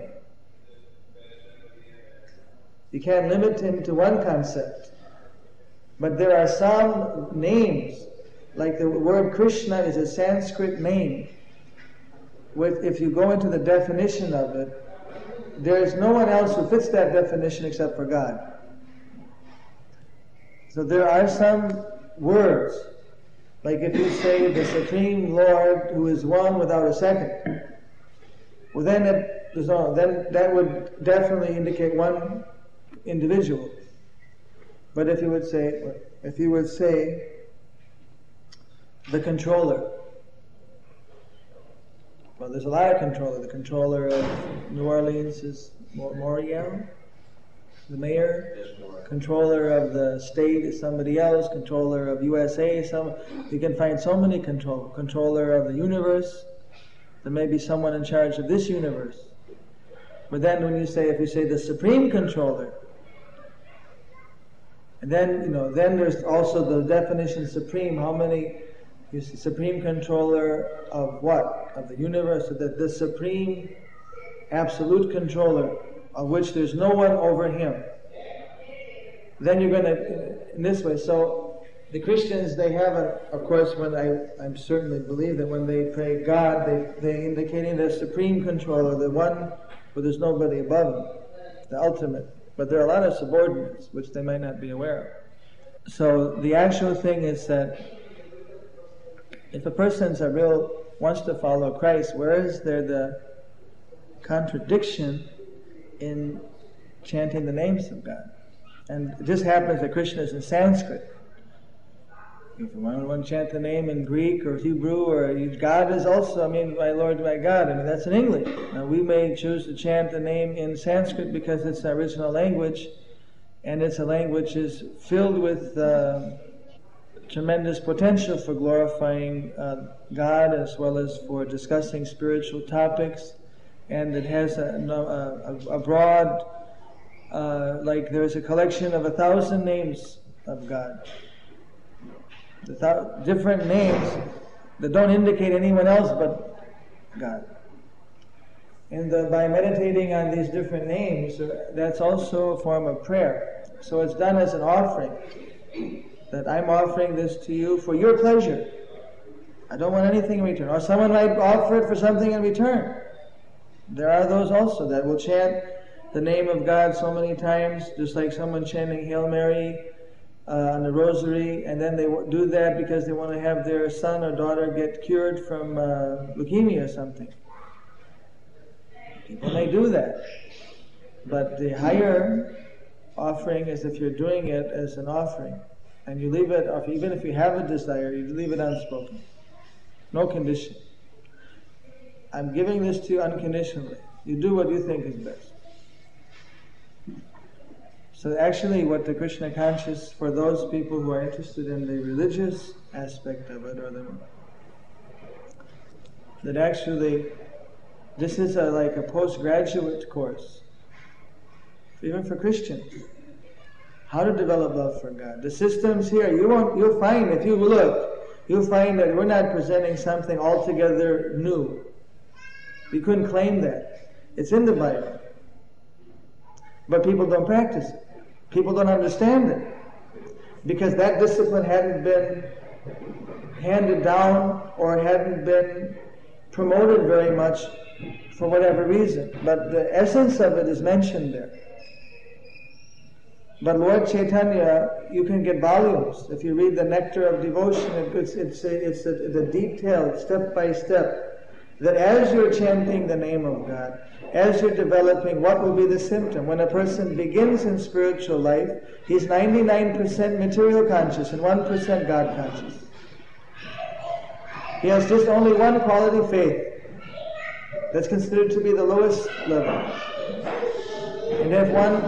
You can't limit him to one concept. But there are some names, like the word Krishna is a Sanskrit name. If you go into the definition of it, there is no one else who fits that definition except for God. So there are some words, like if you say the Supreme Lord who is one without a second, well then that would definitely indicate one individual. But if you would say the controller, well, there's a lot of controller. The controller of New Orleans is Morial, the mayor. Controller of the state is somebody else. Controller of USA, you can find so many controller of the universe. There may be someone in charge of this universe. But then if you say the supreme controller, and then there's also the definition supreme. How many? You see, supreme controller of what? Of the universe. So that the supreme absolute controller, of which there's no one over him. Then you're going to, in this way. So the Christians, they have of course, when I certainly believe that when they pray God, they indicating the supreme controller, the one where there's nobody above him, the ultimate. But there are a lot of subordinates, which they might not be aware of. So the actual thing is that if a person's wants to follow Christ, where is there the contradiction in chanting the names of God? And it just happens that Krishna is in Sanskrit. If you want to chant the name in Greek or Hebrew, or God is also, my Lord, my God, that's in English. Now we may choose to chant the name in Sanskrit because it's the original language, and it's a language is filled with tremendous potential for glorifying God, as well as for discussing spiritual topics, and it has a broad, like there's a collection of 1,000 names of God. Different names that don't indicate anyone else but God. And by meditating on these different names, that's also a form of prayer. So it's done as an offering. That I'm offering this to you for your pleasure. I don't want anything in return. Or someone might offer it for something in return. There are those also that will chant the name of God so many times, just like someone chanting Hail Mary on the rosary, and then they do that because they want to have their son or daughter get cured from leukemia or something. People may do that. But the higher offering is if you're doing it as an offering, and you leave it, or even if you have a desire, you leave it unspoken. No condition. I'm giving this to you unconditionally. You do what you think is best. So actually what the Krishna conscious, for those people who are interested in the religious aspect of it, or that actually this is like a postgraduate course, even for Christians. How to develop love for God. The systems here, you'll find, if you look, you'll find that we're not presenting something altogether new. We couldn't claim that. It's in the Bible. But people don't practice it. People don't understand it. Because that discipline hadn't been handed down or hadn't been promoted very much for whatever reason. But the essence of it is mentioned there. But Lord Chaitanya, you can get volumes. If you read the Nectar of Devotion, it's the detailed, step by step, that as you're chanting the name of God, as you're developing, what will be the symptom? When a person begins in spiritual life, he's 99% material conscious and 1% God conscious. He has just only one quality, faith. That's considered to be the lowest level. And if one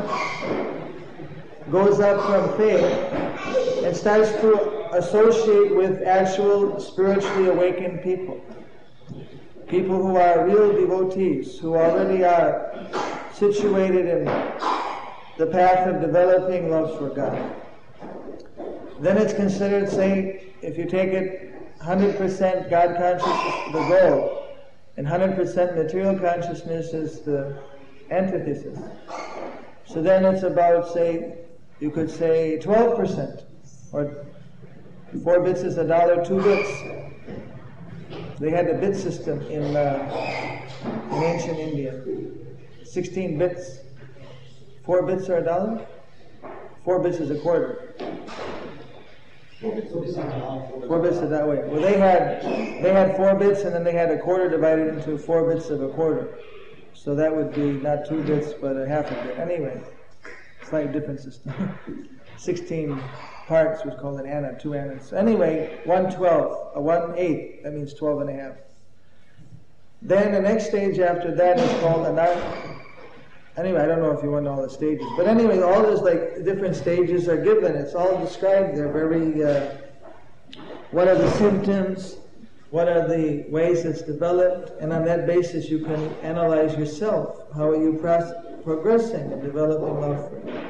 goes up from faith and starts to associate with actual spiritually awakened people who are real devotees, who already are situated in the path of developing love for God, then it's considered, say, if you take it 100% God consciousness is the goal, and 100% material consciousness is the antithesis. So then it's about, say, you could say 12%, or 4 bits is $1, 2 bits. They had a bit system in ancient India. 16 bits. 4 bits are $1? 4 bits is a quarter. 4 bits are that way. Well, they had 4 bits, and then they had a quarter divided into 4 bits of a quarter. So that would be not 2 bits, but a half a bit. Anyway, slightly different system. 16 parts was called an anna, 2 annas. Anyway, 1/12, a 1/8, that means 12 and a half. Then the next stage after that is called a anyway, I don't know if you want all the stages, but anyway, all those like different stages are given. It's all described. They're very, what are the symptoms, what are the ways it's developed, and on that basis you can analyze yourself. How are you progressing and developing love for God?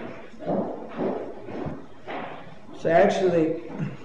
So actually,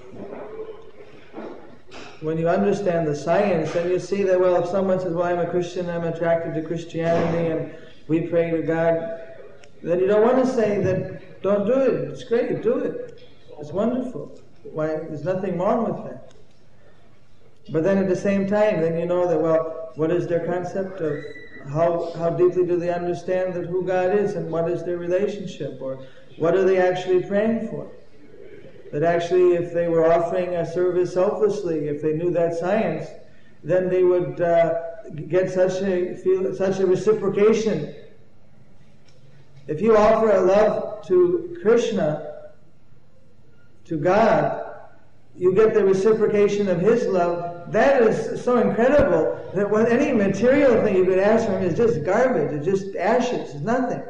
when you understand the science, then you see that, well, if someone says, well, I'm a Christian, I'm attracted to Christianity, and we pray to God, then you don't want to say that, don't do it. It's great, do it. It's wonderful. Why? There's nothing wrong with that. But then at the same time, then you know that, well, what is their concept of how deeply do they understand that who God is, and what is their relationship, or what are they actually praying for? That actually, if they were offering a service selflessly, if they knew that science, then they would get such a reciprocation. If you offer a love to Krishna, to God, you get the reciprocation of His love. That is so incredible that when any material thing you could ask from Him is just garbage, it's just ashes, it's nothing.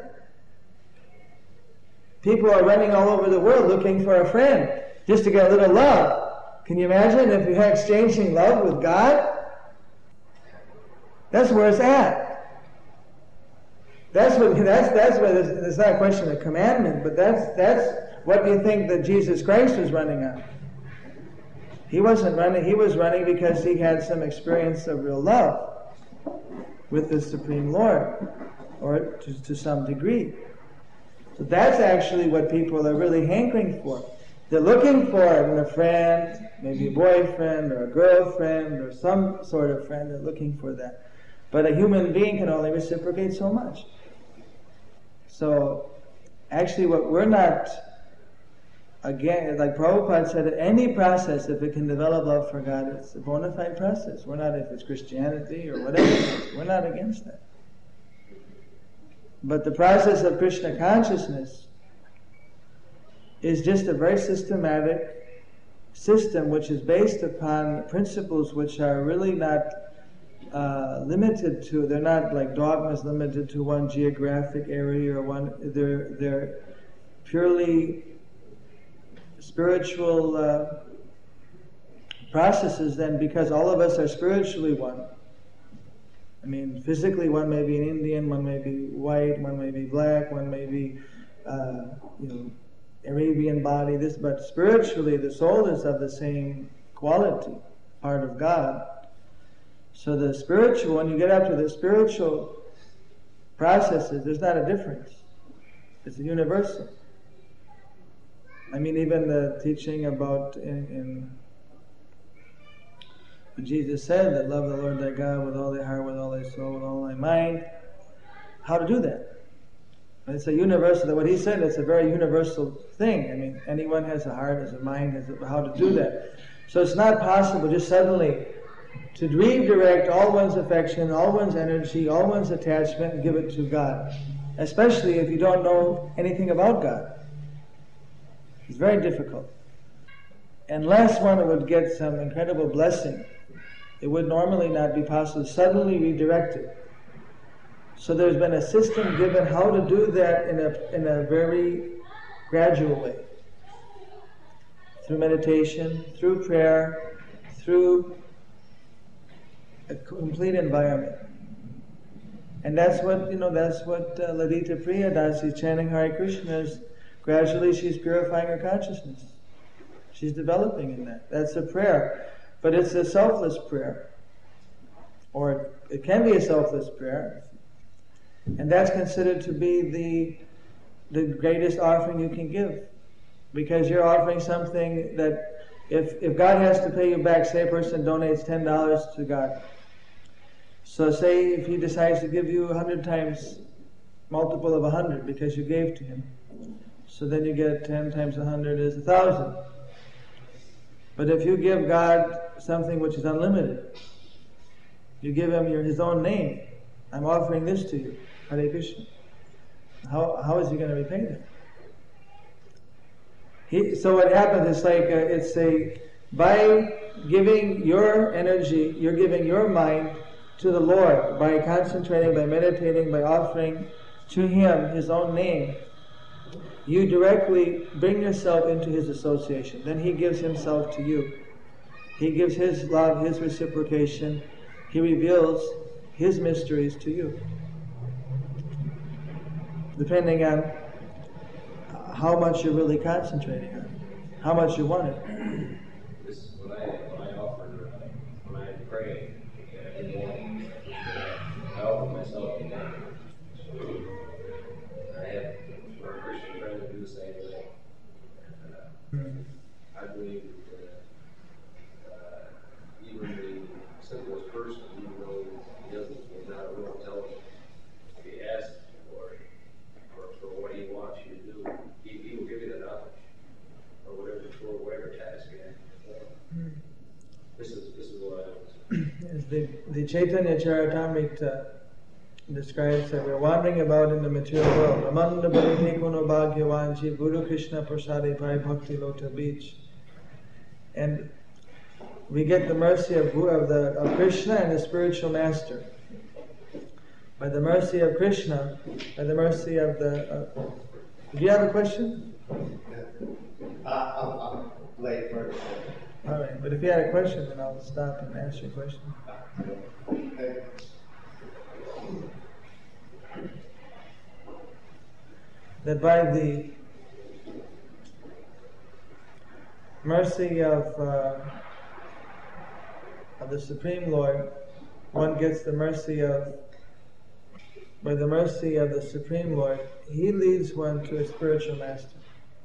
People are running all over the world looking for a friend just to get a little love. Can you imagine if you had exchanging love with God? That's where it's at. That's what it's not a question of commandment, but that's what you think that Jesus Christ was running on. He wasn't running, he was running because he had some experience of real love with the Supreme Lord, or to some degree. So that's actually what people are really hankering for. They're looking for a friend, maybe a boyfriend or a girlfriend or some sort of friend. They're looking for that. But a human being can only reciprocate so much. So actually what we're not again, like Prabhupada said, any process, if it can develop love for God, it's a bona fide process. We're not, if it's Christianity or whatever, we're not against that. But the process of Krishna consciousness is just a very systematic system which is based upon principles which are really not limited to, they're not like dogmas limited to one geographic area or one, they're purely spiritual processes then, because all of us are spiritually one. I mean, physically one may be an Indian, one may be white, one may be black, one may be, Arabian body, this, but spiritually the soul is of the same quality, part of God. So the spiritual, when you get up to the spiritual processes, there's not a difference. It's a universal. I mean, even the teaching about in when Jesus said that love the Lord thy God with all thy heart, with all thy soul, with all thy mind, how to do that? It's a universal, what he said, it's a very universal thing. I mean, anyone has a heart, has a mind, has how to do that. So it's not possible just suddenly to redirect all one's affection, all one's energy, all one's attachment and give it to God. Especially if you don't know anything about God. It's very difficult. Unless one would get some incredible blessing, it would normally not be possible to suddenly redirect it. So there's been a system given how to do that in a very gradual way. Through meditation, through prayer, through a complete environment. And that's what Ladita Priya does. She's chanting Hare Krishna. Gradually she's purifying her consciousness. She's developing in that. That's a prayer. But it's a selfless prayer. Or it can be a selfless prayer. And that's considered to be the greatest offering you can give. Because you're offering something that if God has to pay you back, say a person donates $10 to God. So say if he decides to give you 100 times, multiple of 100 because you gave to him. So then you get 10 times 100 is 1,000. But if you give God something which is unlimited, you give him his own name. I'm offering this to you, Hare Krishna. How is he going to repay that? So what happens is like by giving your energy, you're giving your mind to the Lord by concentrating, by meditating, by offering to Him His own name. You directly bring yourself into His association. Then He gives Himself to you. He gives His love, His reciprocation. He reveals His mysteries to you. Depending on how much you're really concentrating on, how much you want it. This is what I offer when I pray every morning. I offer myself to God. I have my Christian friends who do the same thing. I believe that even the simplest person, even though he's not a real intelligent, if he asks for what he wants you to do, he will give you the knowledge, or whatever task you have. This is what I was. The Chaitanya Charitamrita describes that we're wandering about in the material world. Amanda Bharate Kuno Bhagyavanji Guru Krishna Prasade Bhai Bhakti Lota Beach. And we get the mercy of Krishna and the spiritual master. By the mercy of Krishna, by the mercy of the... do you have a question? I'm late for it. All right, but if you had a question, then I'll stop and ask your question. That by the mercy of the Supreme Lord, one gets the mercy of, by the mercy of the Supreme Lord, He leads one to a spiritual master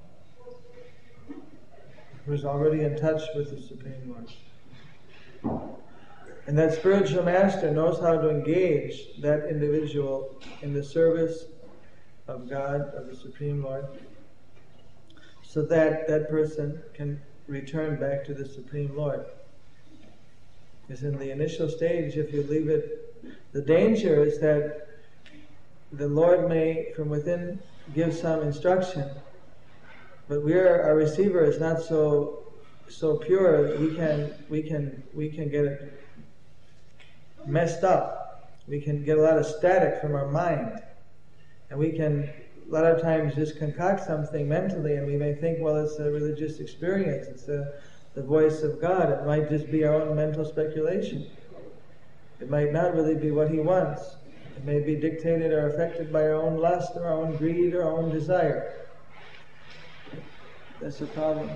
who is already in touch with the Supreme Lord. And that spiritual master knows how to engage that individual in the service of God, of the Supreme Lord. so that that person can return back to the Supreme Lord. Because in the initial stage, if you leave it, the danger is that the Lord may from within give some instruction, but our receiver is not so pure. We can get it messed up. We can get a lot of static from our mind, and we can a lot of times just concoct something mentally, and we may think, well, it's a religious experience, it's the voice of God. It might just be our own mental speculation. It might not really be what He wants. It may be dictated or affected by our own lust, or our own greed, or our own desire. That's the problem.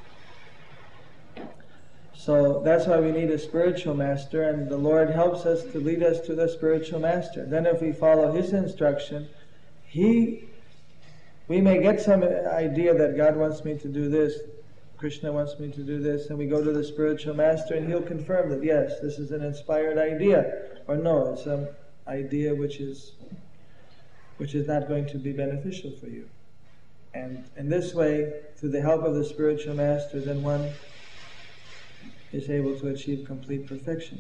So that's why we need a spiritual master, and the Lord helps us to lead us to the spiritual master. Then if we follow His instruction, we may get some idea that God wants me to do this, Krishna wants me to do this, and we go to the spiritual master and he'll confirm that, yes, this is an inspired idea, or no, it's an idea which is not going to be beneficial for you. And in this way, through the help of the spiritual master, then one is able to achieve complete perfection.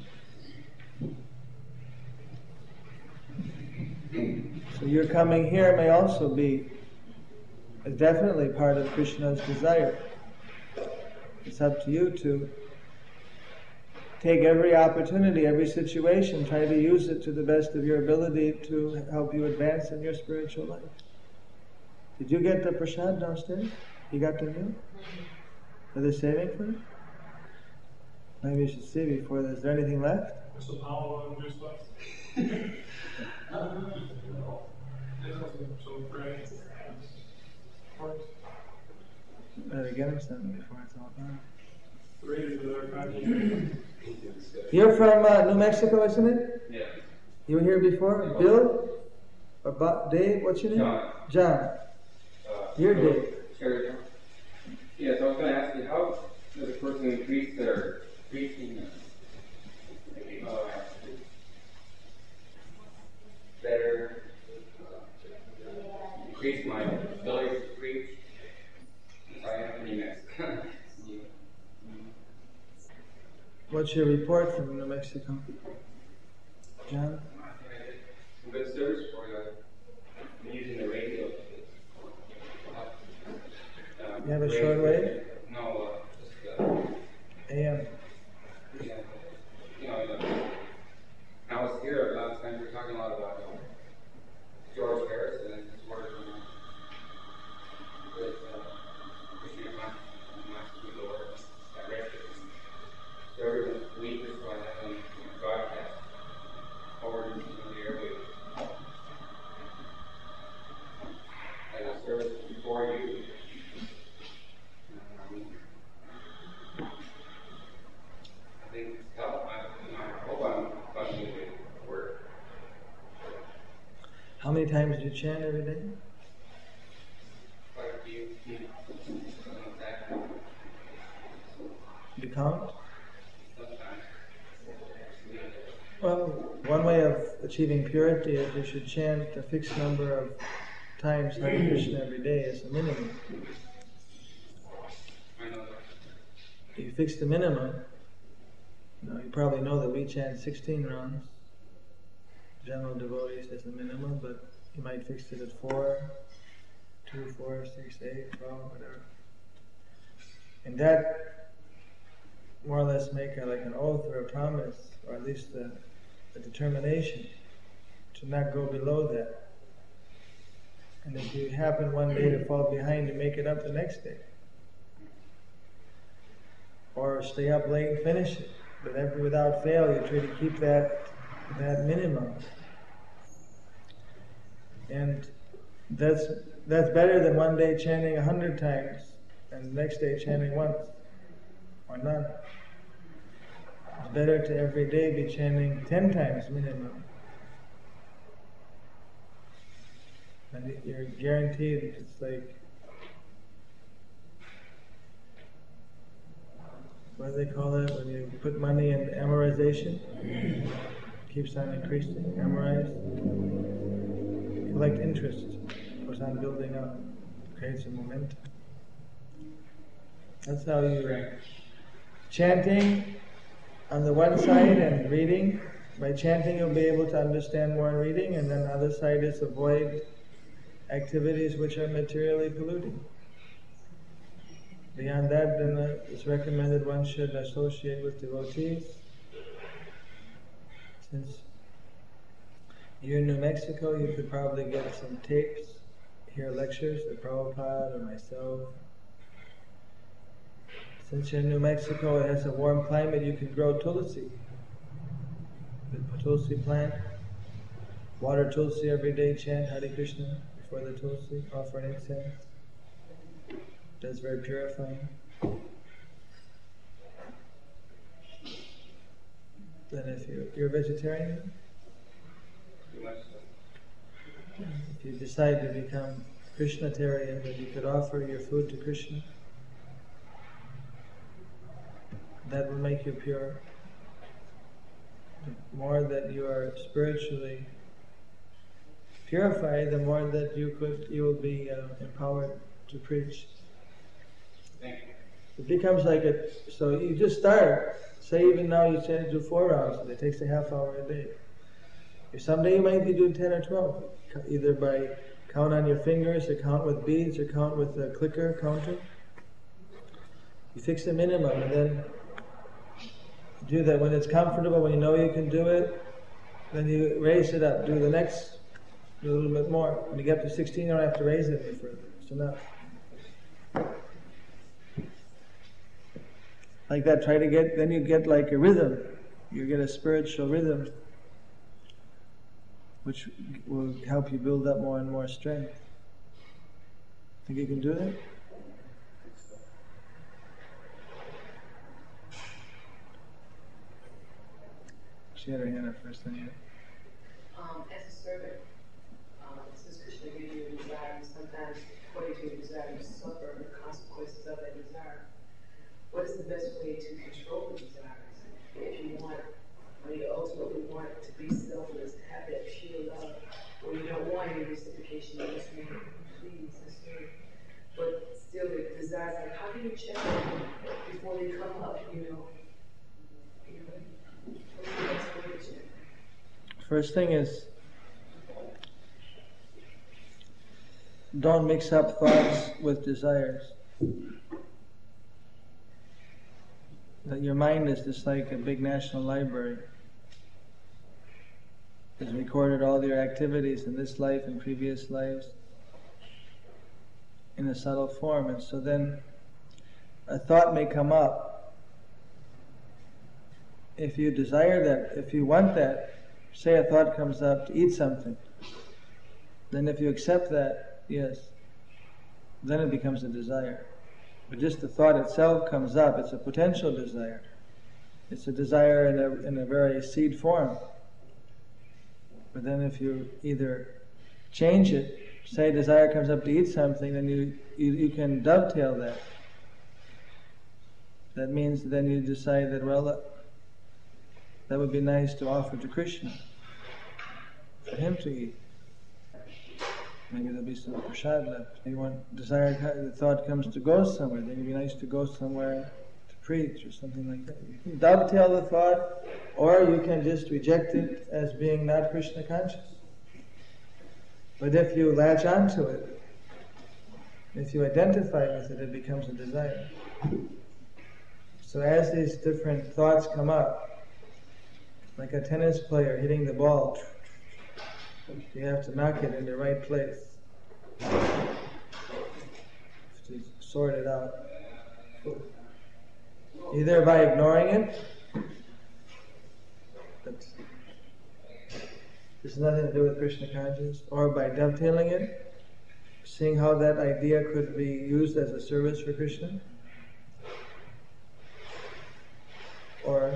So your coming here may also be definitely part of Krishna's desire. It's up to you to take every opportunity, every situation, try to use it to the best of your ability to help you advance in your spiritual life. Did you get the prasad downstairs? You got the meal? Are they saving for it? Maybe you should see before. Is there anything left? There's some olive oil juice left. Some bread. Better get him something before it's all done. The You're from New Mexico, isn't it? Yeah. You were here before? Bill? Or Dave? What's your name? John. John. You're Dave. Sure. Yeah, so I was going to ask you, how does a person increase their preaching better, increase my ability to preach if I have any next? What's your report from New Mexico? John? Some good service for you. I'm using the radio. You have a short wave? No, just AM. yeah. You know, I was here last time. We were talking a lot about George Harrison and his work with Christian consciousness at Redford. So every week or so I have them broadcast forward into the airwaves. And a service before you. I think it's helped. I hope I'm funding the work. How many times do you chant every day? Quite a few. You count? Sometimes. Well, one way of achieving purity is you should chant a fixed number of times Hare Krishna every day as a minimum. I know that. If you fix the minimum, you probably know that we chant 16 rounds. General devotees as a minimum, but you might fix it at 4, 2, 4, 6, 8, 12, whatever. And that more or less make like an oath or a promise, or at least a determination to not go below that. And if you happen one day to fall behind, you make it up the next day. Or stay up late and finish it. But without fail, you try to keep that minimum. And that's better than one day chanting 100 times and the next day chanting once or none. It's better to every day be chanting 10 times minimum. And you're guaranteed, it's like, what do they call that when you put money in amortization? It keeps on increasing, amortized. Collect interest, goes on building up, creates a momentum. That's how you chanting on the one side and reading. By chanting you'll be able to understand more in reading, and then the other side is avoid activities which are materially polluting. Beyond that, then it's recommended one should associate with devotees. Since you're in New Mexico, you could probably get some tapes, hear lectures of Prabhupada or myself. Since you're in New Mexico, it has a warm climate, you can grow tulsi. The tulsi plant, water tulsi every day, chant Hare Krishna before the tulsi, offer an incense. That's very purifying. Then if you're a vegetarian, if you decide to become Krishnatarian, then you could offer your food to Krishna. That will make you pure. The more that you are spiritually purified, the more that you will be empowered to preach. It becomes like so you just start. Say even now you try to do 4 rounds, it takes a half hour a day. If someday you might be doing 10 or 12, either by count on your fingers, or count with beads, or count with a clicker counter. You fix a minimum, and then do that when it's comfortable, when you know you can do it, then you raise it up, do a little bit more. When you get to 16, you don't have to raise it any further. It's enough. Like that, then you get like a rhythm. You get a spiritual rhythm, which will help you build up more and more strength. Think you can do that? She had her hand up first, then you. As a servant, since Krishna gives you a desire, and sometimes according to your desire, you suffer the consequences of that desire. What is the best way to control the desires? If you ultimately want to be selfless, have that pure love, or you don't want any reciprocation, you just want to please and serve. But still the desires, like how can you check them before they come up, First thing is, don't mix up thoughts with desires. That your mind is just like a big national library. It's recorded all your activities in this life and previous lives in a subtle form, and so then a thought may come up. If you desire that, if you want that, say a thought comes up to eat something, then if you accept that, yes, then it becomes a desire. But just the thought itself comes up, it's a potential desire. It's a desire in a very seed form. But then if you either change it, say a desire comes up to eat something, then you can dovetail that. That means then you decide that, well, that would be nice to offer to Krishna, for him to eat. Maybe there'll be some prasad left. The thought comes to go somewhere, then it'd be nice to go somewhere to preach or something like that. You can dovetail the thought, or you can just reject it as being not Krishna conscious. But if you latch onto it, if you identify with it, it becomes a desire. So as these different thoughts come up, like a tennis player hitting the ball, you have to knock it in the right place. You have to sort it out. Either by ignoring it, this has nothing to do with Krishna consciousness, or by dovetailing it, seeing how that idea could be used as a service for Krishna, or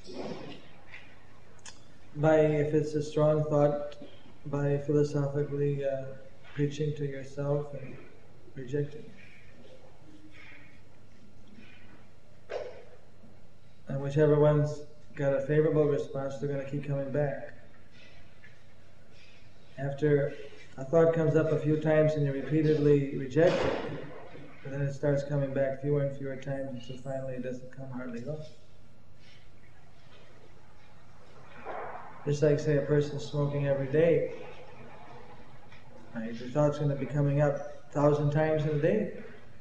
by, if it's a strong thought, by philosophically preaching to yourself and rejecting it. And whichever one's got a favorable response, they're going to keep coming back. After a thought comes up a few times and you repeatedly reject it, And then it starts coming back fewer and fewer times until finally it doesn't come hardly at all. Just like, say, a person smoking every day, right? The thought's going to be coming up 1,000 times in a day,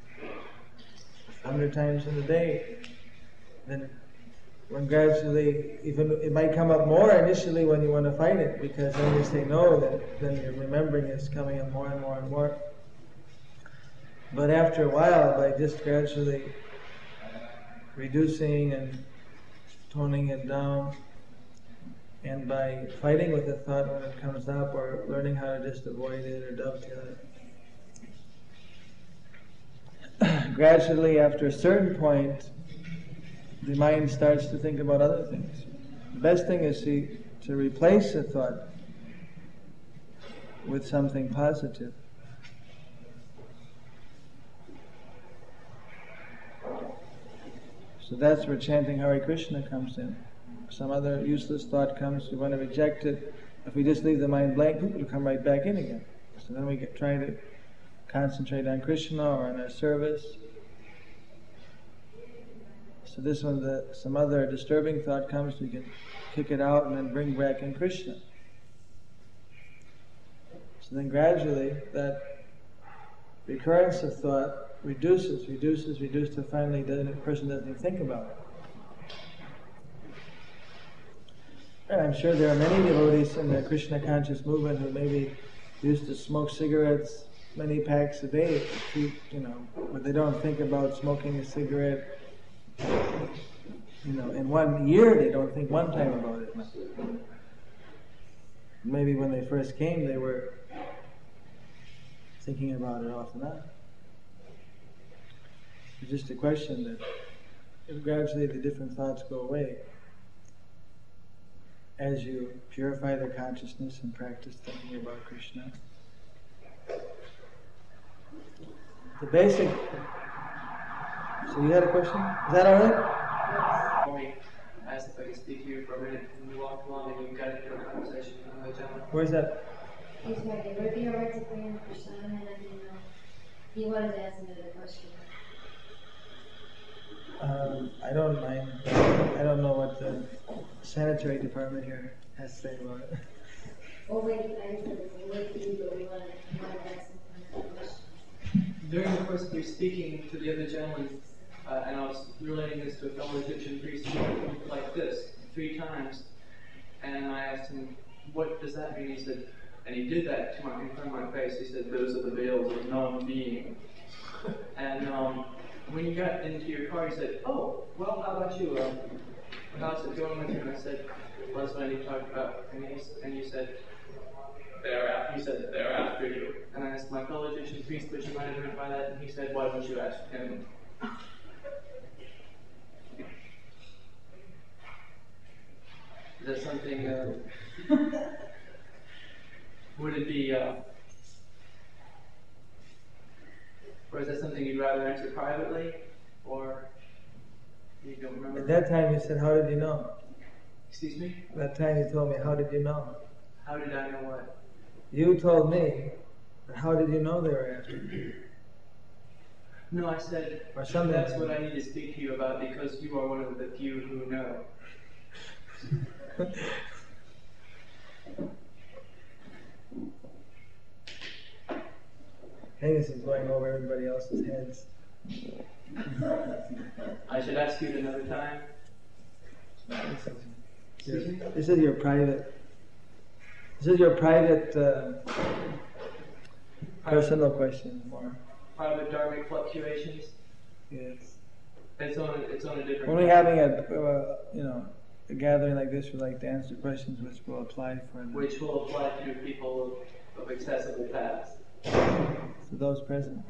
100 times in a day. Then when gradually, even it might come up more initially when you want to fight it, because then you say no, then your remembering is coming up more and more and more. But after a while, by just gradually reducing and toning it down, and by fighting with the thought when it comes up, or learning how to just avoid it or dovetail it, gradually after a certain point, the mind starts to think about other things. The best thing is to replace the thought with something positive. So that's where chanting Hare Krishna comes in. Some other useless thought comes, we want to reject it. If we just leave the mind blank, it'll come right back in again. So then we try to concentrate on Krishna or on our service. So this when some other disturbing thought comes, we can kick it out and then bring back in Krishna. So then gradually that recurrence of thought reduces till finally the person doesn't even think about it. And I'm sure there are many devotees in the Krishna conscious movement who maybe used to smoke cigarettes many packs a day, but they don't think about smoking a cigarette. In 1 year they don't think one time about it. Maybe when they first came they were thinking about it off and on. It's just a question that if gradually the different thoughts go away, as you purify the consciousness and practice thinking about Krishna. The basic... So you had a question? Is that all right? Yes. I asked if I could speak to you for a minute, and you walked along and you got into a conversation with another gentleman. Where's that? He's right. Would it be all right to bring in Krishna? And I didn't know. He wanted to ask another question. I don't mind. I don't know what the sanitary department here has to say about it. Oh wait, I said we'll wait for you, but we want to ask another question. During the course of your speaking to the other gentleman, and I was relating this to a fellow Egyptian priest who went like this 3 times, and I asked him, what does that mean? He said, and he did that in front of my face. He said, those are the veils of non-being. And when you got into your car, he said, oh, well, how about you? How's it going with you? And I said, well, that's what I need to talk about. And you said, they're after you. And I asked my fellow Egyptian priest, would you mind identify that? And he said, why don't you ask him? Is that something, would it be, or is that something you'd rather answer privately, or you don't remember? At that time you said, how did you know? Excuse me? That time you told me, how did you know? How did I know what? You told me, but how did you know they were after you? No, I said, Or something. that's what I need to speak to you about, because you are one of the few who know. I think this is going over everybody else's heads. I should ask you at another time. This is your private. This is your private, personal question, more. Private dharmic fluctuations. Yes. It's on a different. When we're having a gathering like this, we like to answer questions which will apply for them. Which will apply to people of accessible past. To those present.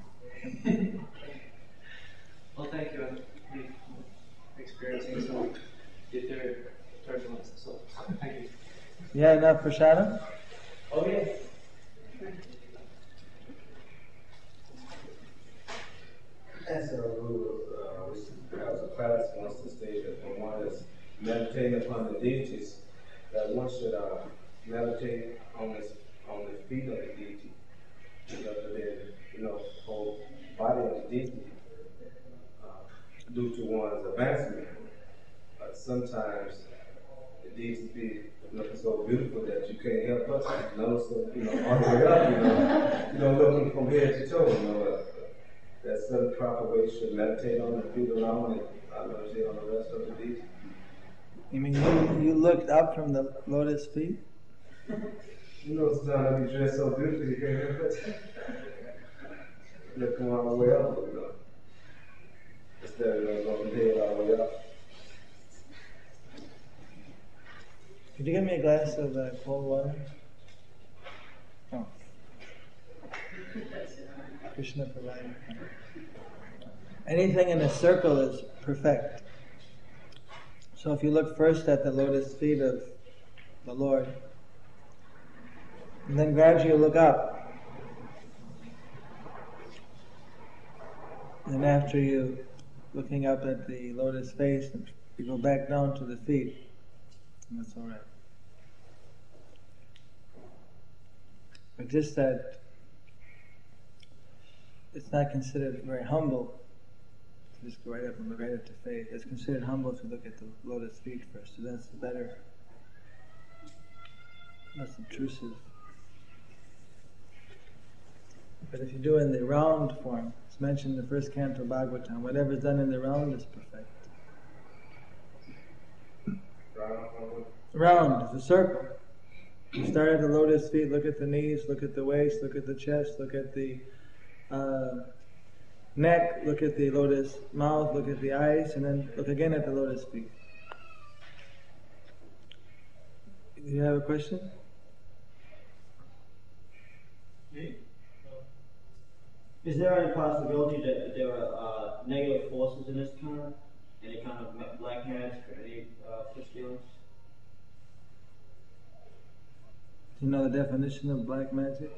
Well, thank you. I'm experiencing some etheric turbulence, so thank you. You had enough prashadam? Oh, yes. As a rule, as a class wants to state that when one is meditating upon the deities, that one should meditate on the feet of the deity. rather than, whole body of deity due to one's advancement. But sometimes the deity be looking so beautiful that you can't help but notice them, all the way up, looking from head to toe, that's the proper way you should meditate on the feet around and meditate on the rest of the deity. You mean you looked up from the lotus feet? Sometimes you dress so beautifully, you can't help but looking all the way up, instead of going from head all the way up. Could you give me a glass of cold water? Oh. Krishna provided. Anything in a circle is perfect. So if you look first at the lotus feet of the Lord, and then gradually look up, and after you looking up at the lotus face, you go back down to the feet, and that's all right. But just that it's not considered very humble to just go right up and look right at the face. It's considered humble to look at the lotus feet first, so that's better, less obtrusive. But if you do it in the round form, it's mentioned in the first canto of Bhagavatam, whatever's done in the round is perfect. Round is a circle. You start at the lotus feet, look at the knees, look at the waist, look at the chest, look at the neck, look at the lotus mouth, look at the eyes, and then look again at the lotus feet. Do you have a question? Is there any possibility that there are negative forces in this kind? Any kind of black magic or any fish dealings? Do you know the definition of black magic?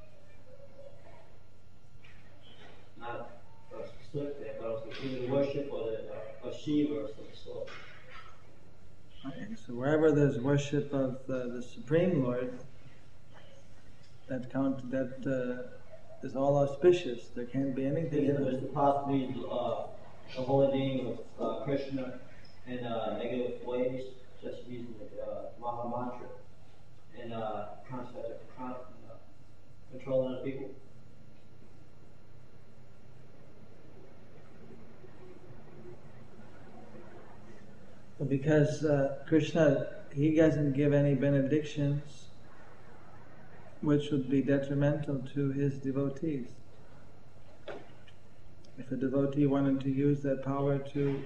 Not specific, but either worship or a Shiva or some sort. Okay, so wherever there's worship of the Supreme Lord, that is all auspicious. There can't be anything. There's possibly the holy name of Krishna in negative ways, just using the Maha Mantra and concept of controlling the people. Because Krishna, he doesn't give any benedictions which would be detrimental to his devotees. If a devotee wanted to use that power to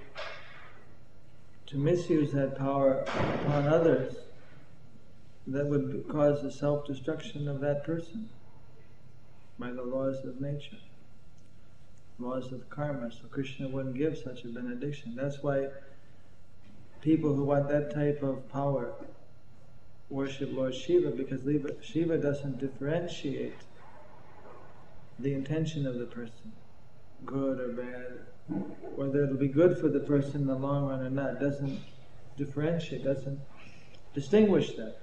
misuse that power upon others, that would cause the self-destruction of that person by the laws of nature, laws of karma. So Krishna wouldn't give such a benediction. That's why people who want that type of power worship Lord Shiva, because Shiva doesn't differentiate the intention of the person, good or bad, whether it'll be good for the person in the long run or not. Doesn't differentiate, doesn't distinguish that.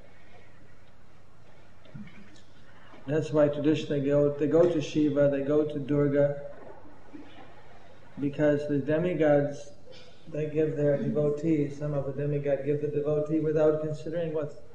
That's why traditionally they go to Shiva, they go to Durga, because the demigods, they give their devotees, some of the demigods give the devotee without considering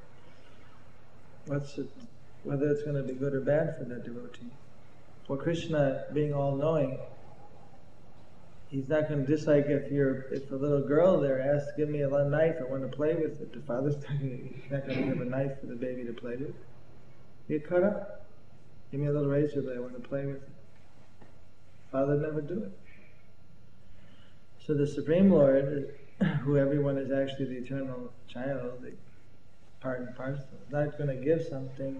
whether it's going to be good or bad for that devotee. For Krishna, being all-knowing, he's not going to, just like if a little girl there asks, give me a knife, I want to play with it, the father's not going to give a knife for the baby to play with. Get cut up. Give me a little razor blade, I want to play with it. Father would never do it. So the Supreme Lord, who everyone is actually the eternal child, the part and parcel, is not going to give something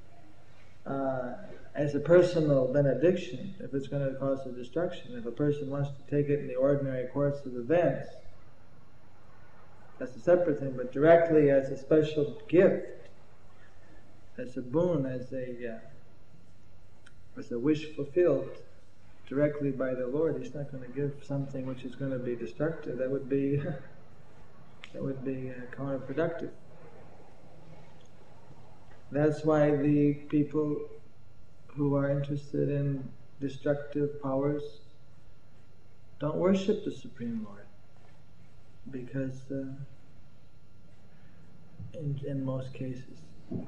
as a personal benediction if it's going to cause a destruction. If a person wants to take it in the ordinary course of events, that's a separate thing, but directly as a special gift, as a boon, as a wish fulfilled directly by the Lord, he's not going to give something which is going to be destructive. That would be counterproductive. That's why the people who are interested in destructive powers don't worship the Supreme Lord, because in most cases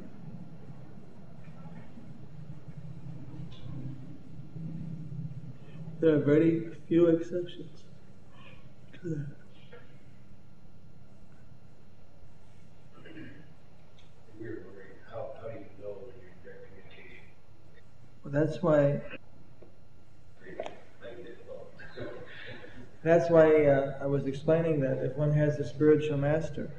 there are very few exceptions to that. We were wondering, how do you know when you're in direct communication? Well, that's why I was explaining that if one has a spiritual master,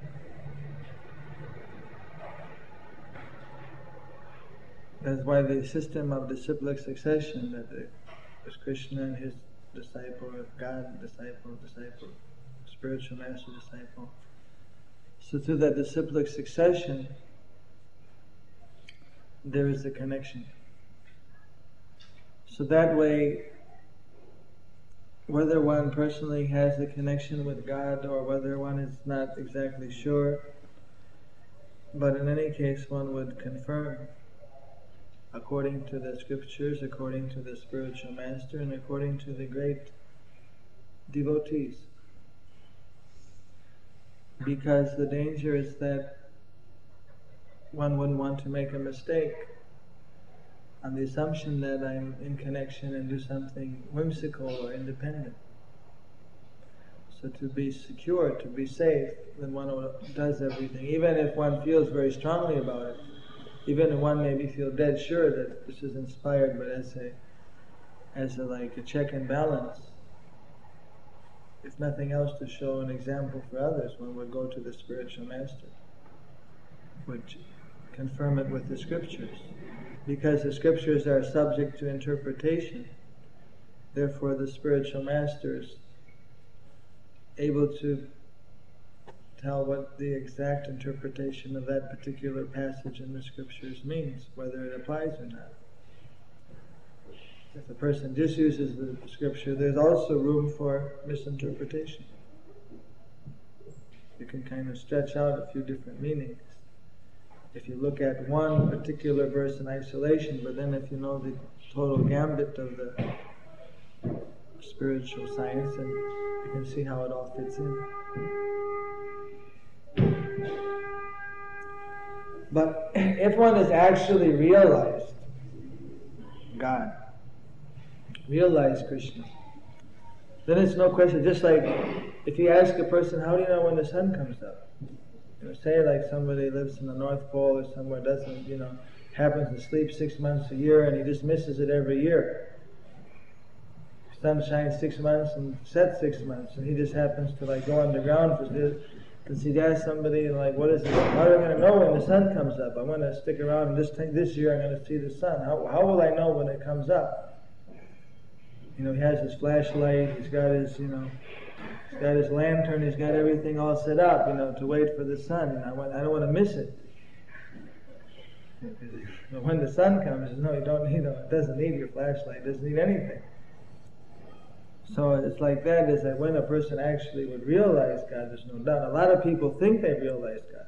that's why the system of disciplic succession, that is Krishna and his disciple, God, disciple, spiritual master, disciple. So through that disciplic succession, there is a connection. So that way, whether one personally has a connection with God or whether one is not exactly sure, but in any case one would confirm according to the scriptures, according to the spiritual master, and according to the great devotees. Because the danger is that one wouldn't want to make a mistake on the assumption that I'm in connection and do something whimsical or independent. So to be secure, to be safe, then one does everything. Even if one feels very strongly about it, even if one maybe feel dead sure that this is inspired, but as a check and balance, if nothing else to show an example for others, one would go to the spiritual master, would confirm it with the scriptures. Because the scriptures are subject to interpretation, therefore the spiritual master is able to tell what the exact interpretation of that particular passage in the scriptures means, whether it applies or not. If a person just uses the scripture, there's also room for misinterpretation. You can kind of stretch out a few different meanings. If you look at one particular verse in isolation, but then if you know the total gambit of the spiritual science, then you can see how it all fits in. But if one has actually realized God, realized Krishna, then it's no question. Just like if you ask a person, how do you know when the sun comes up? Say like somebody lives in the North Pole or somewhere, doesn't, happens to sleep 6 months a year and he just misses it every year. Sun shines 6 months and sets 6 months, and he just happens to go underground for this. Because he'd ask somebody, what is this? How am I going to know when the sun comes up? I'm going to stick around and just think this year I'm going to see the sun. How will I know when it comes up? He has his flashlight, he's got his lantern, he's got everything all set up, to wait for the sun. I don't want to miss it. But when the sun comes, no, you don't need it doesn't need your flashlight, it doesn't need anything. So it's like that, is that when a person actually would realize God, there's no doubt. A lot of people think they realize God.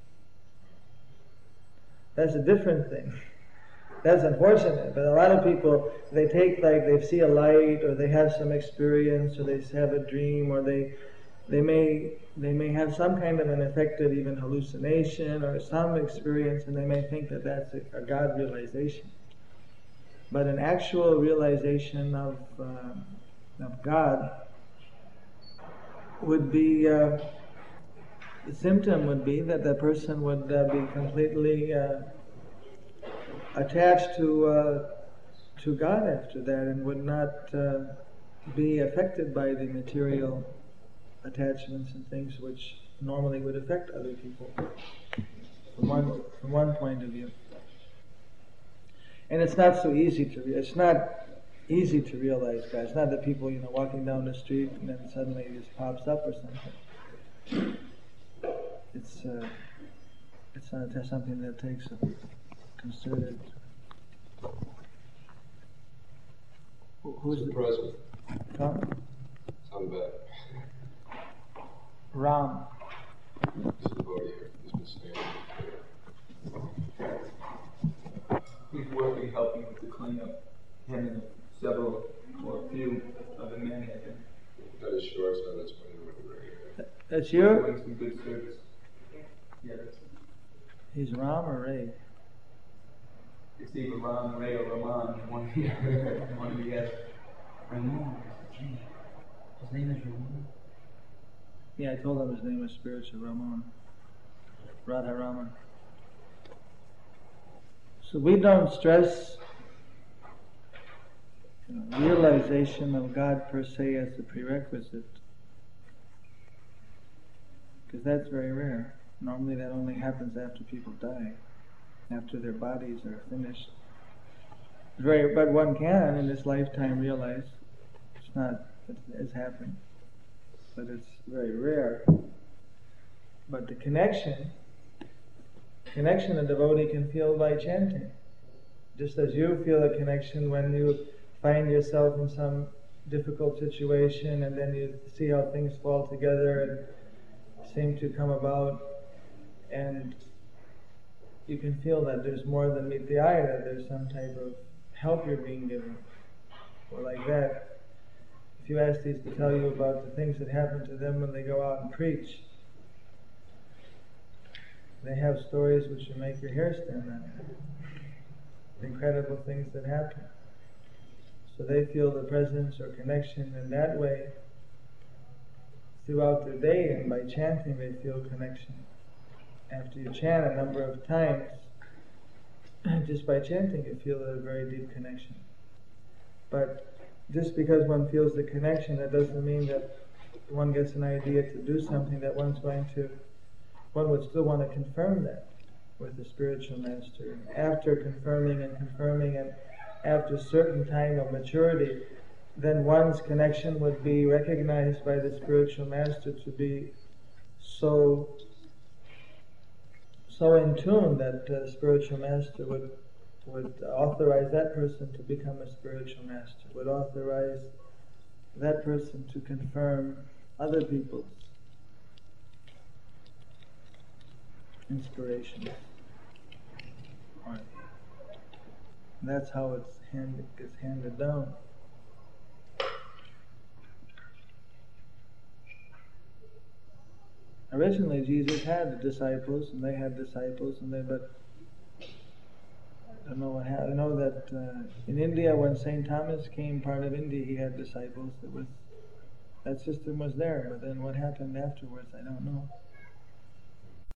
That's a different thing. That's unfortunate, but a lot of people, they see a light, or they have some experience, or they have a dream, or they may have some kind of an effective even hallucination or some experience, and they may think that that's a God realization. But an actual realization of God would be, the symptom would be that the person would be completely attached to God after that, and would not be affected by the material attachments and things which normally would affect other people from one point of view. And it's not so easy to realize God. It's not that people, walking down the street and then suddenly it just pops up or something. It's not something that takes a concerted. Who's the president? Tom? I'm back. Ram. This is the body here. This is standing. working, helping with the cleanup. Him and several or a few other men had been That is sure, so that's why you went right. That's you? doing some good service. Yeah, that's He's Ram or Ray? it's either Ram, Ray, or Raman. One of the other. Ramon. His name is Ramon. Yeah, I told him his name was spiritual Raman. Radha Raman. So we don't stress realization of God per se as a prerequisite, because that's very rare. Normally that only happens after people die, after their bodies are finished. But one can in this lifetime realize it's not, it has happened, but it's very rare. But the connection a devotee can feel by chanting. Just as you feel a connection when you find yourself in some difficult situation and then you see how things fall together and seem to come about, and you can feel that there's more than meet the eye, that there's some type of help you're being given. Or like that, if you ask these to tell you about the things that happen to them when they go out and preach, they have stories which will make your hair stand on end. Incredible things that happen. So they feel the presence or connection in that way throughout their day, and by chanting they feel connection. After you chant a number of times, just by chanting you feel a very deep connection. But just because one feels the connection, that doesn't mean that one gets an idea to do something that one would still want to confirm that with the spiritual master. After confirming and after a certain time of maturity, then one's connection would be recognized by the spiritual master to be so in tune that the spiritual master would authorize that person to become a spiritual master, would authorize that person to confirm other people's inspirations. Right. That's how it gets handed down. Originally, Jesus had disciples, and they had disciples, but I don't know what happened. I know that in India, when St. Thomas came, part of India, he had disciples. That system was there, but then what happened afterwards, I don't know.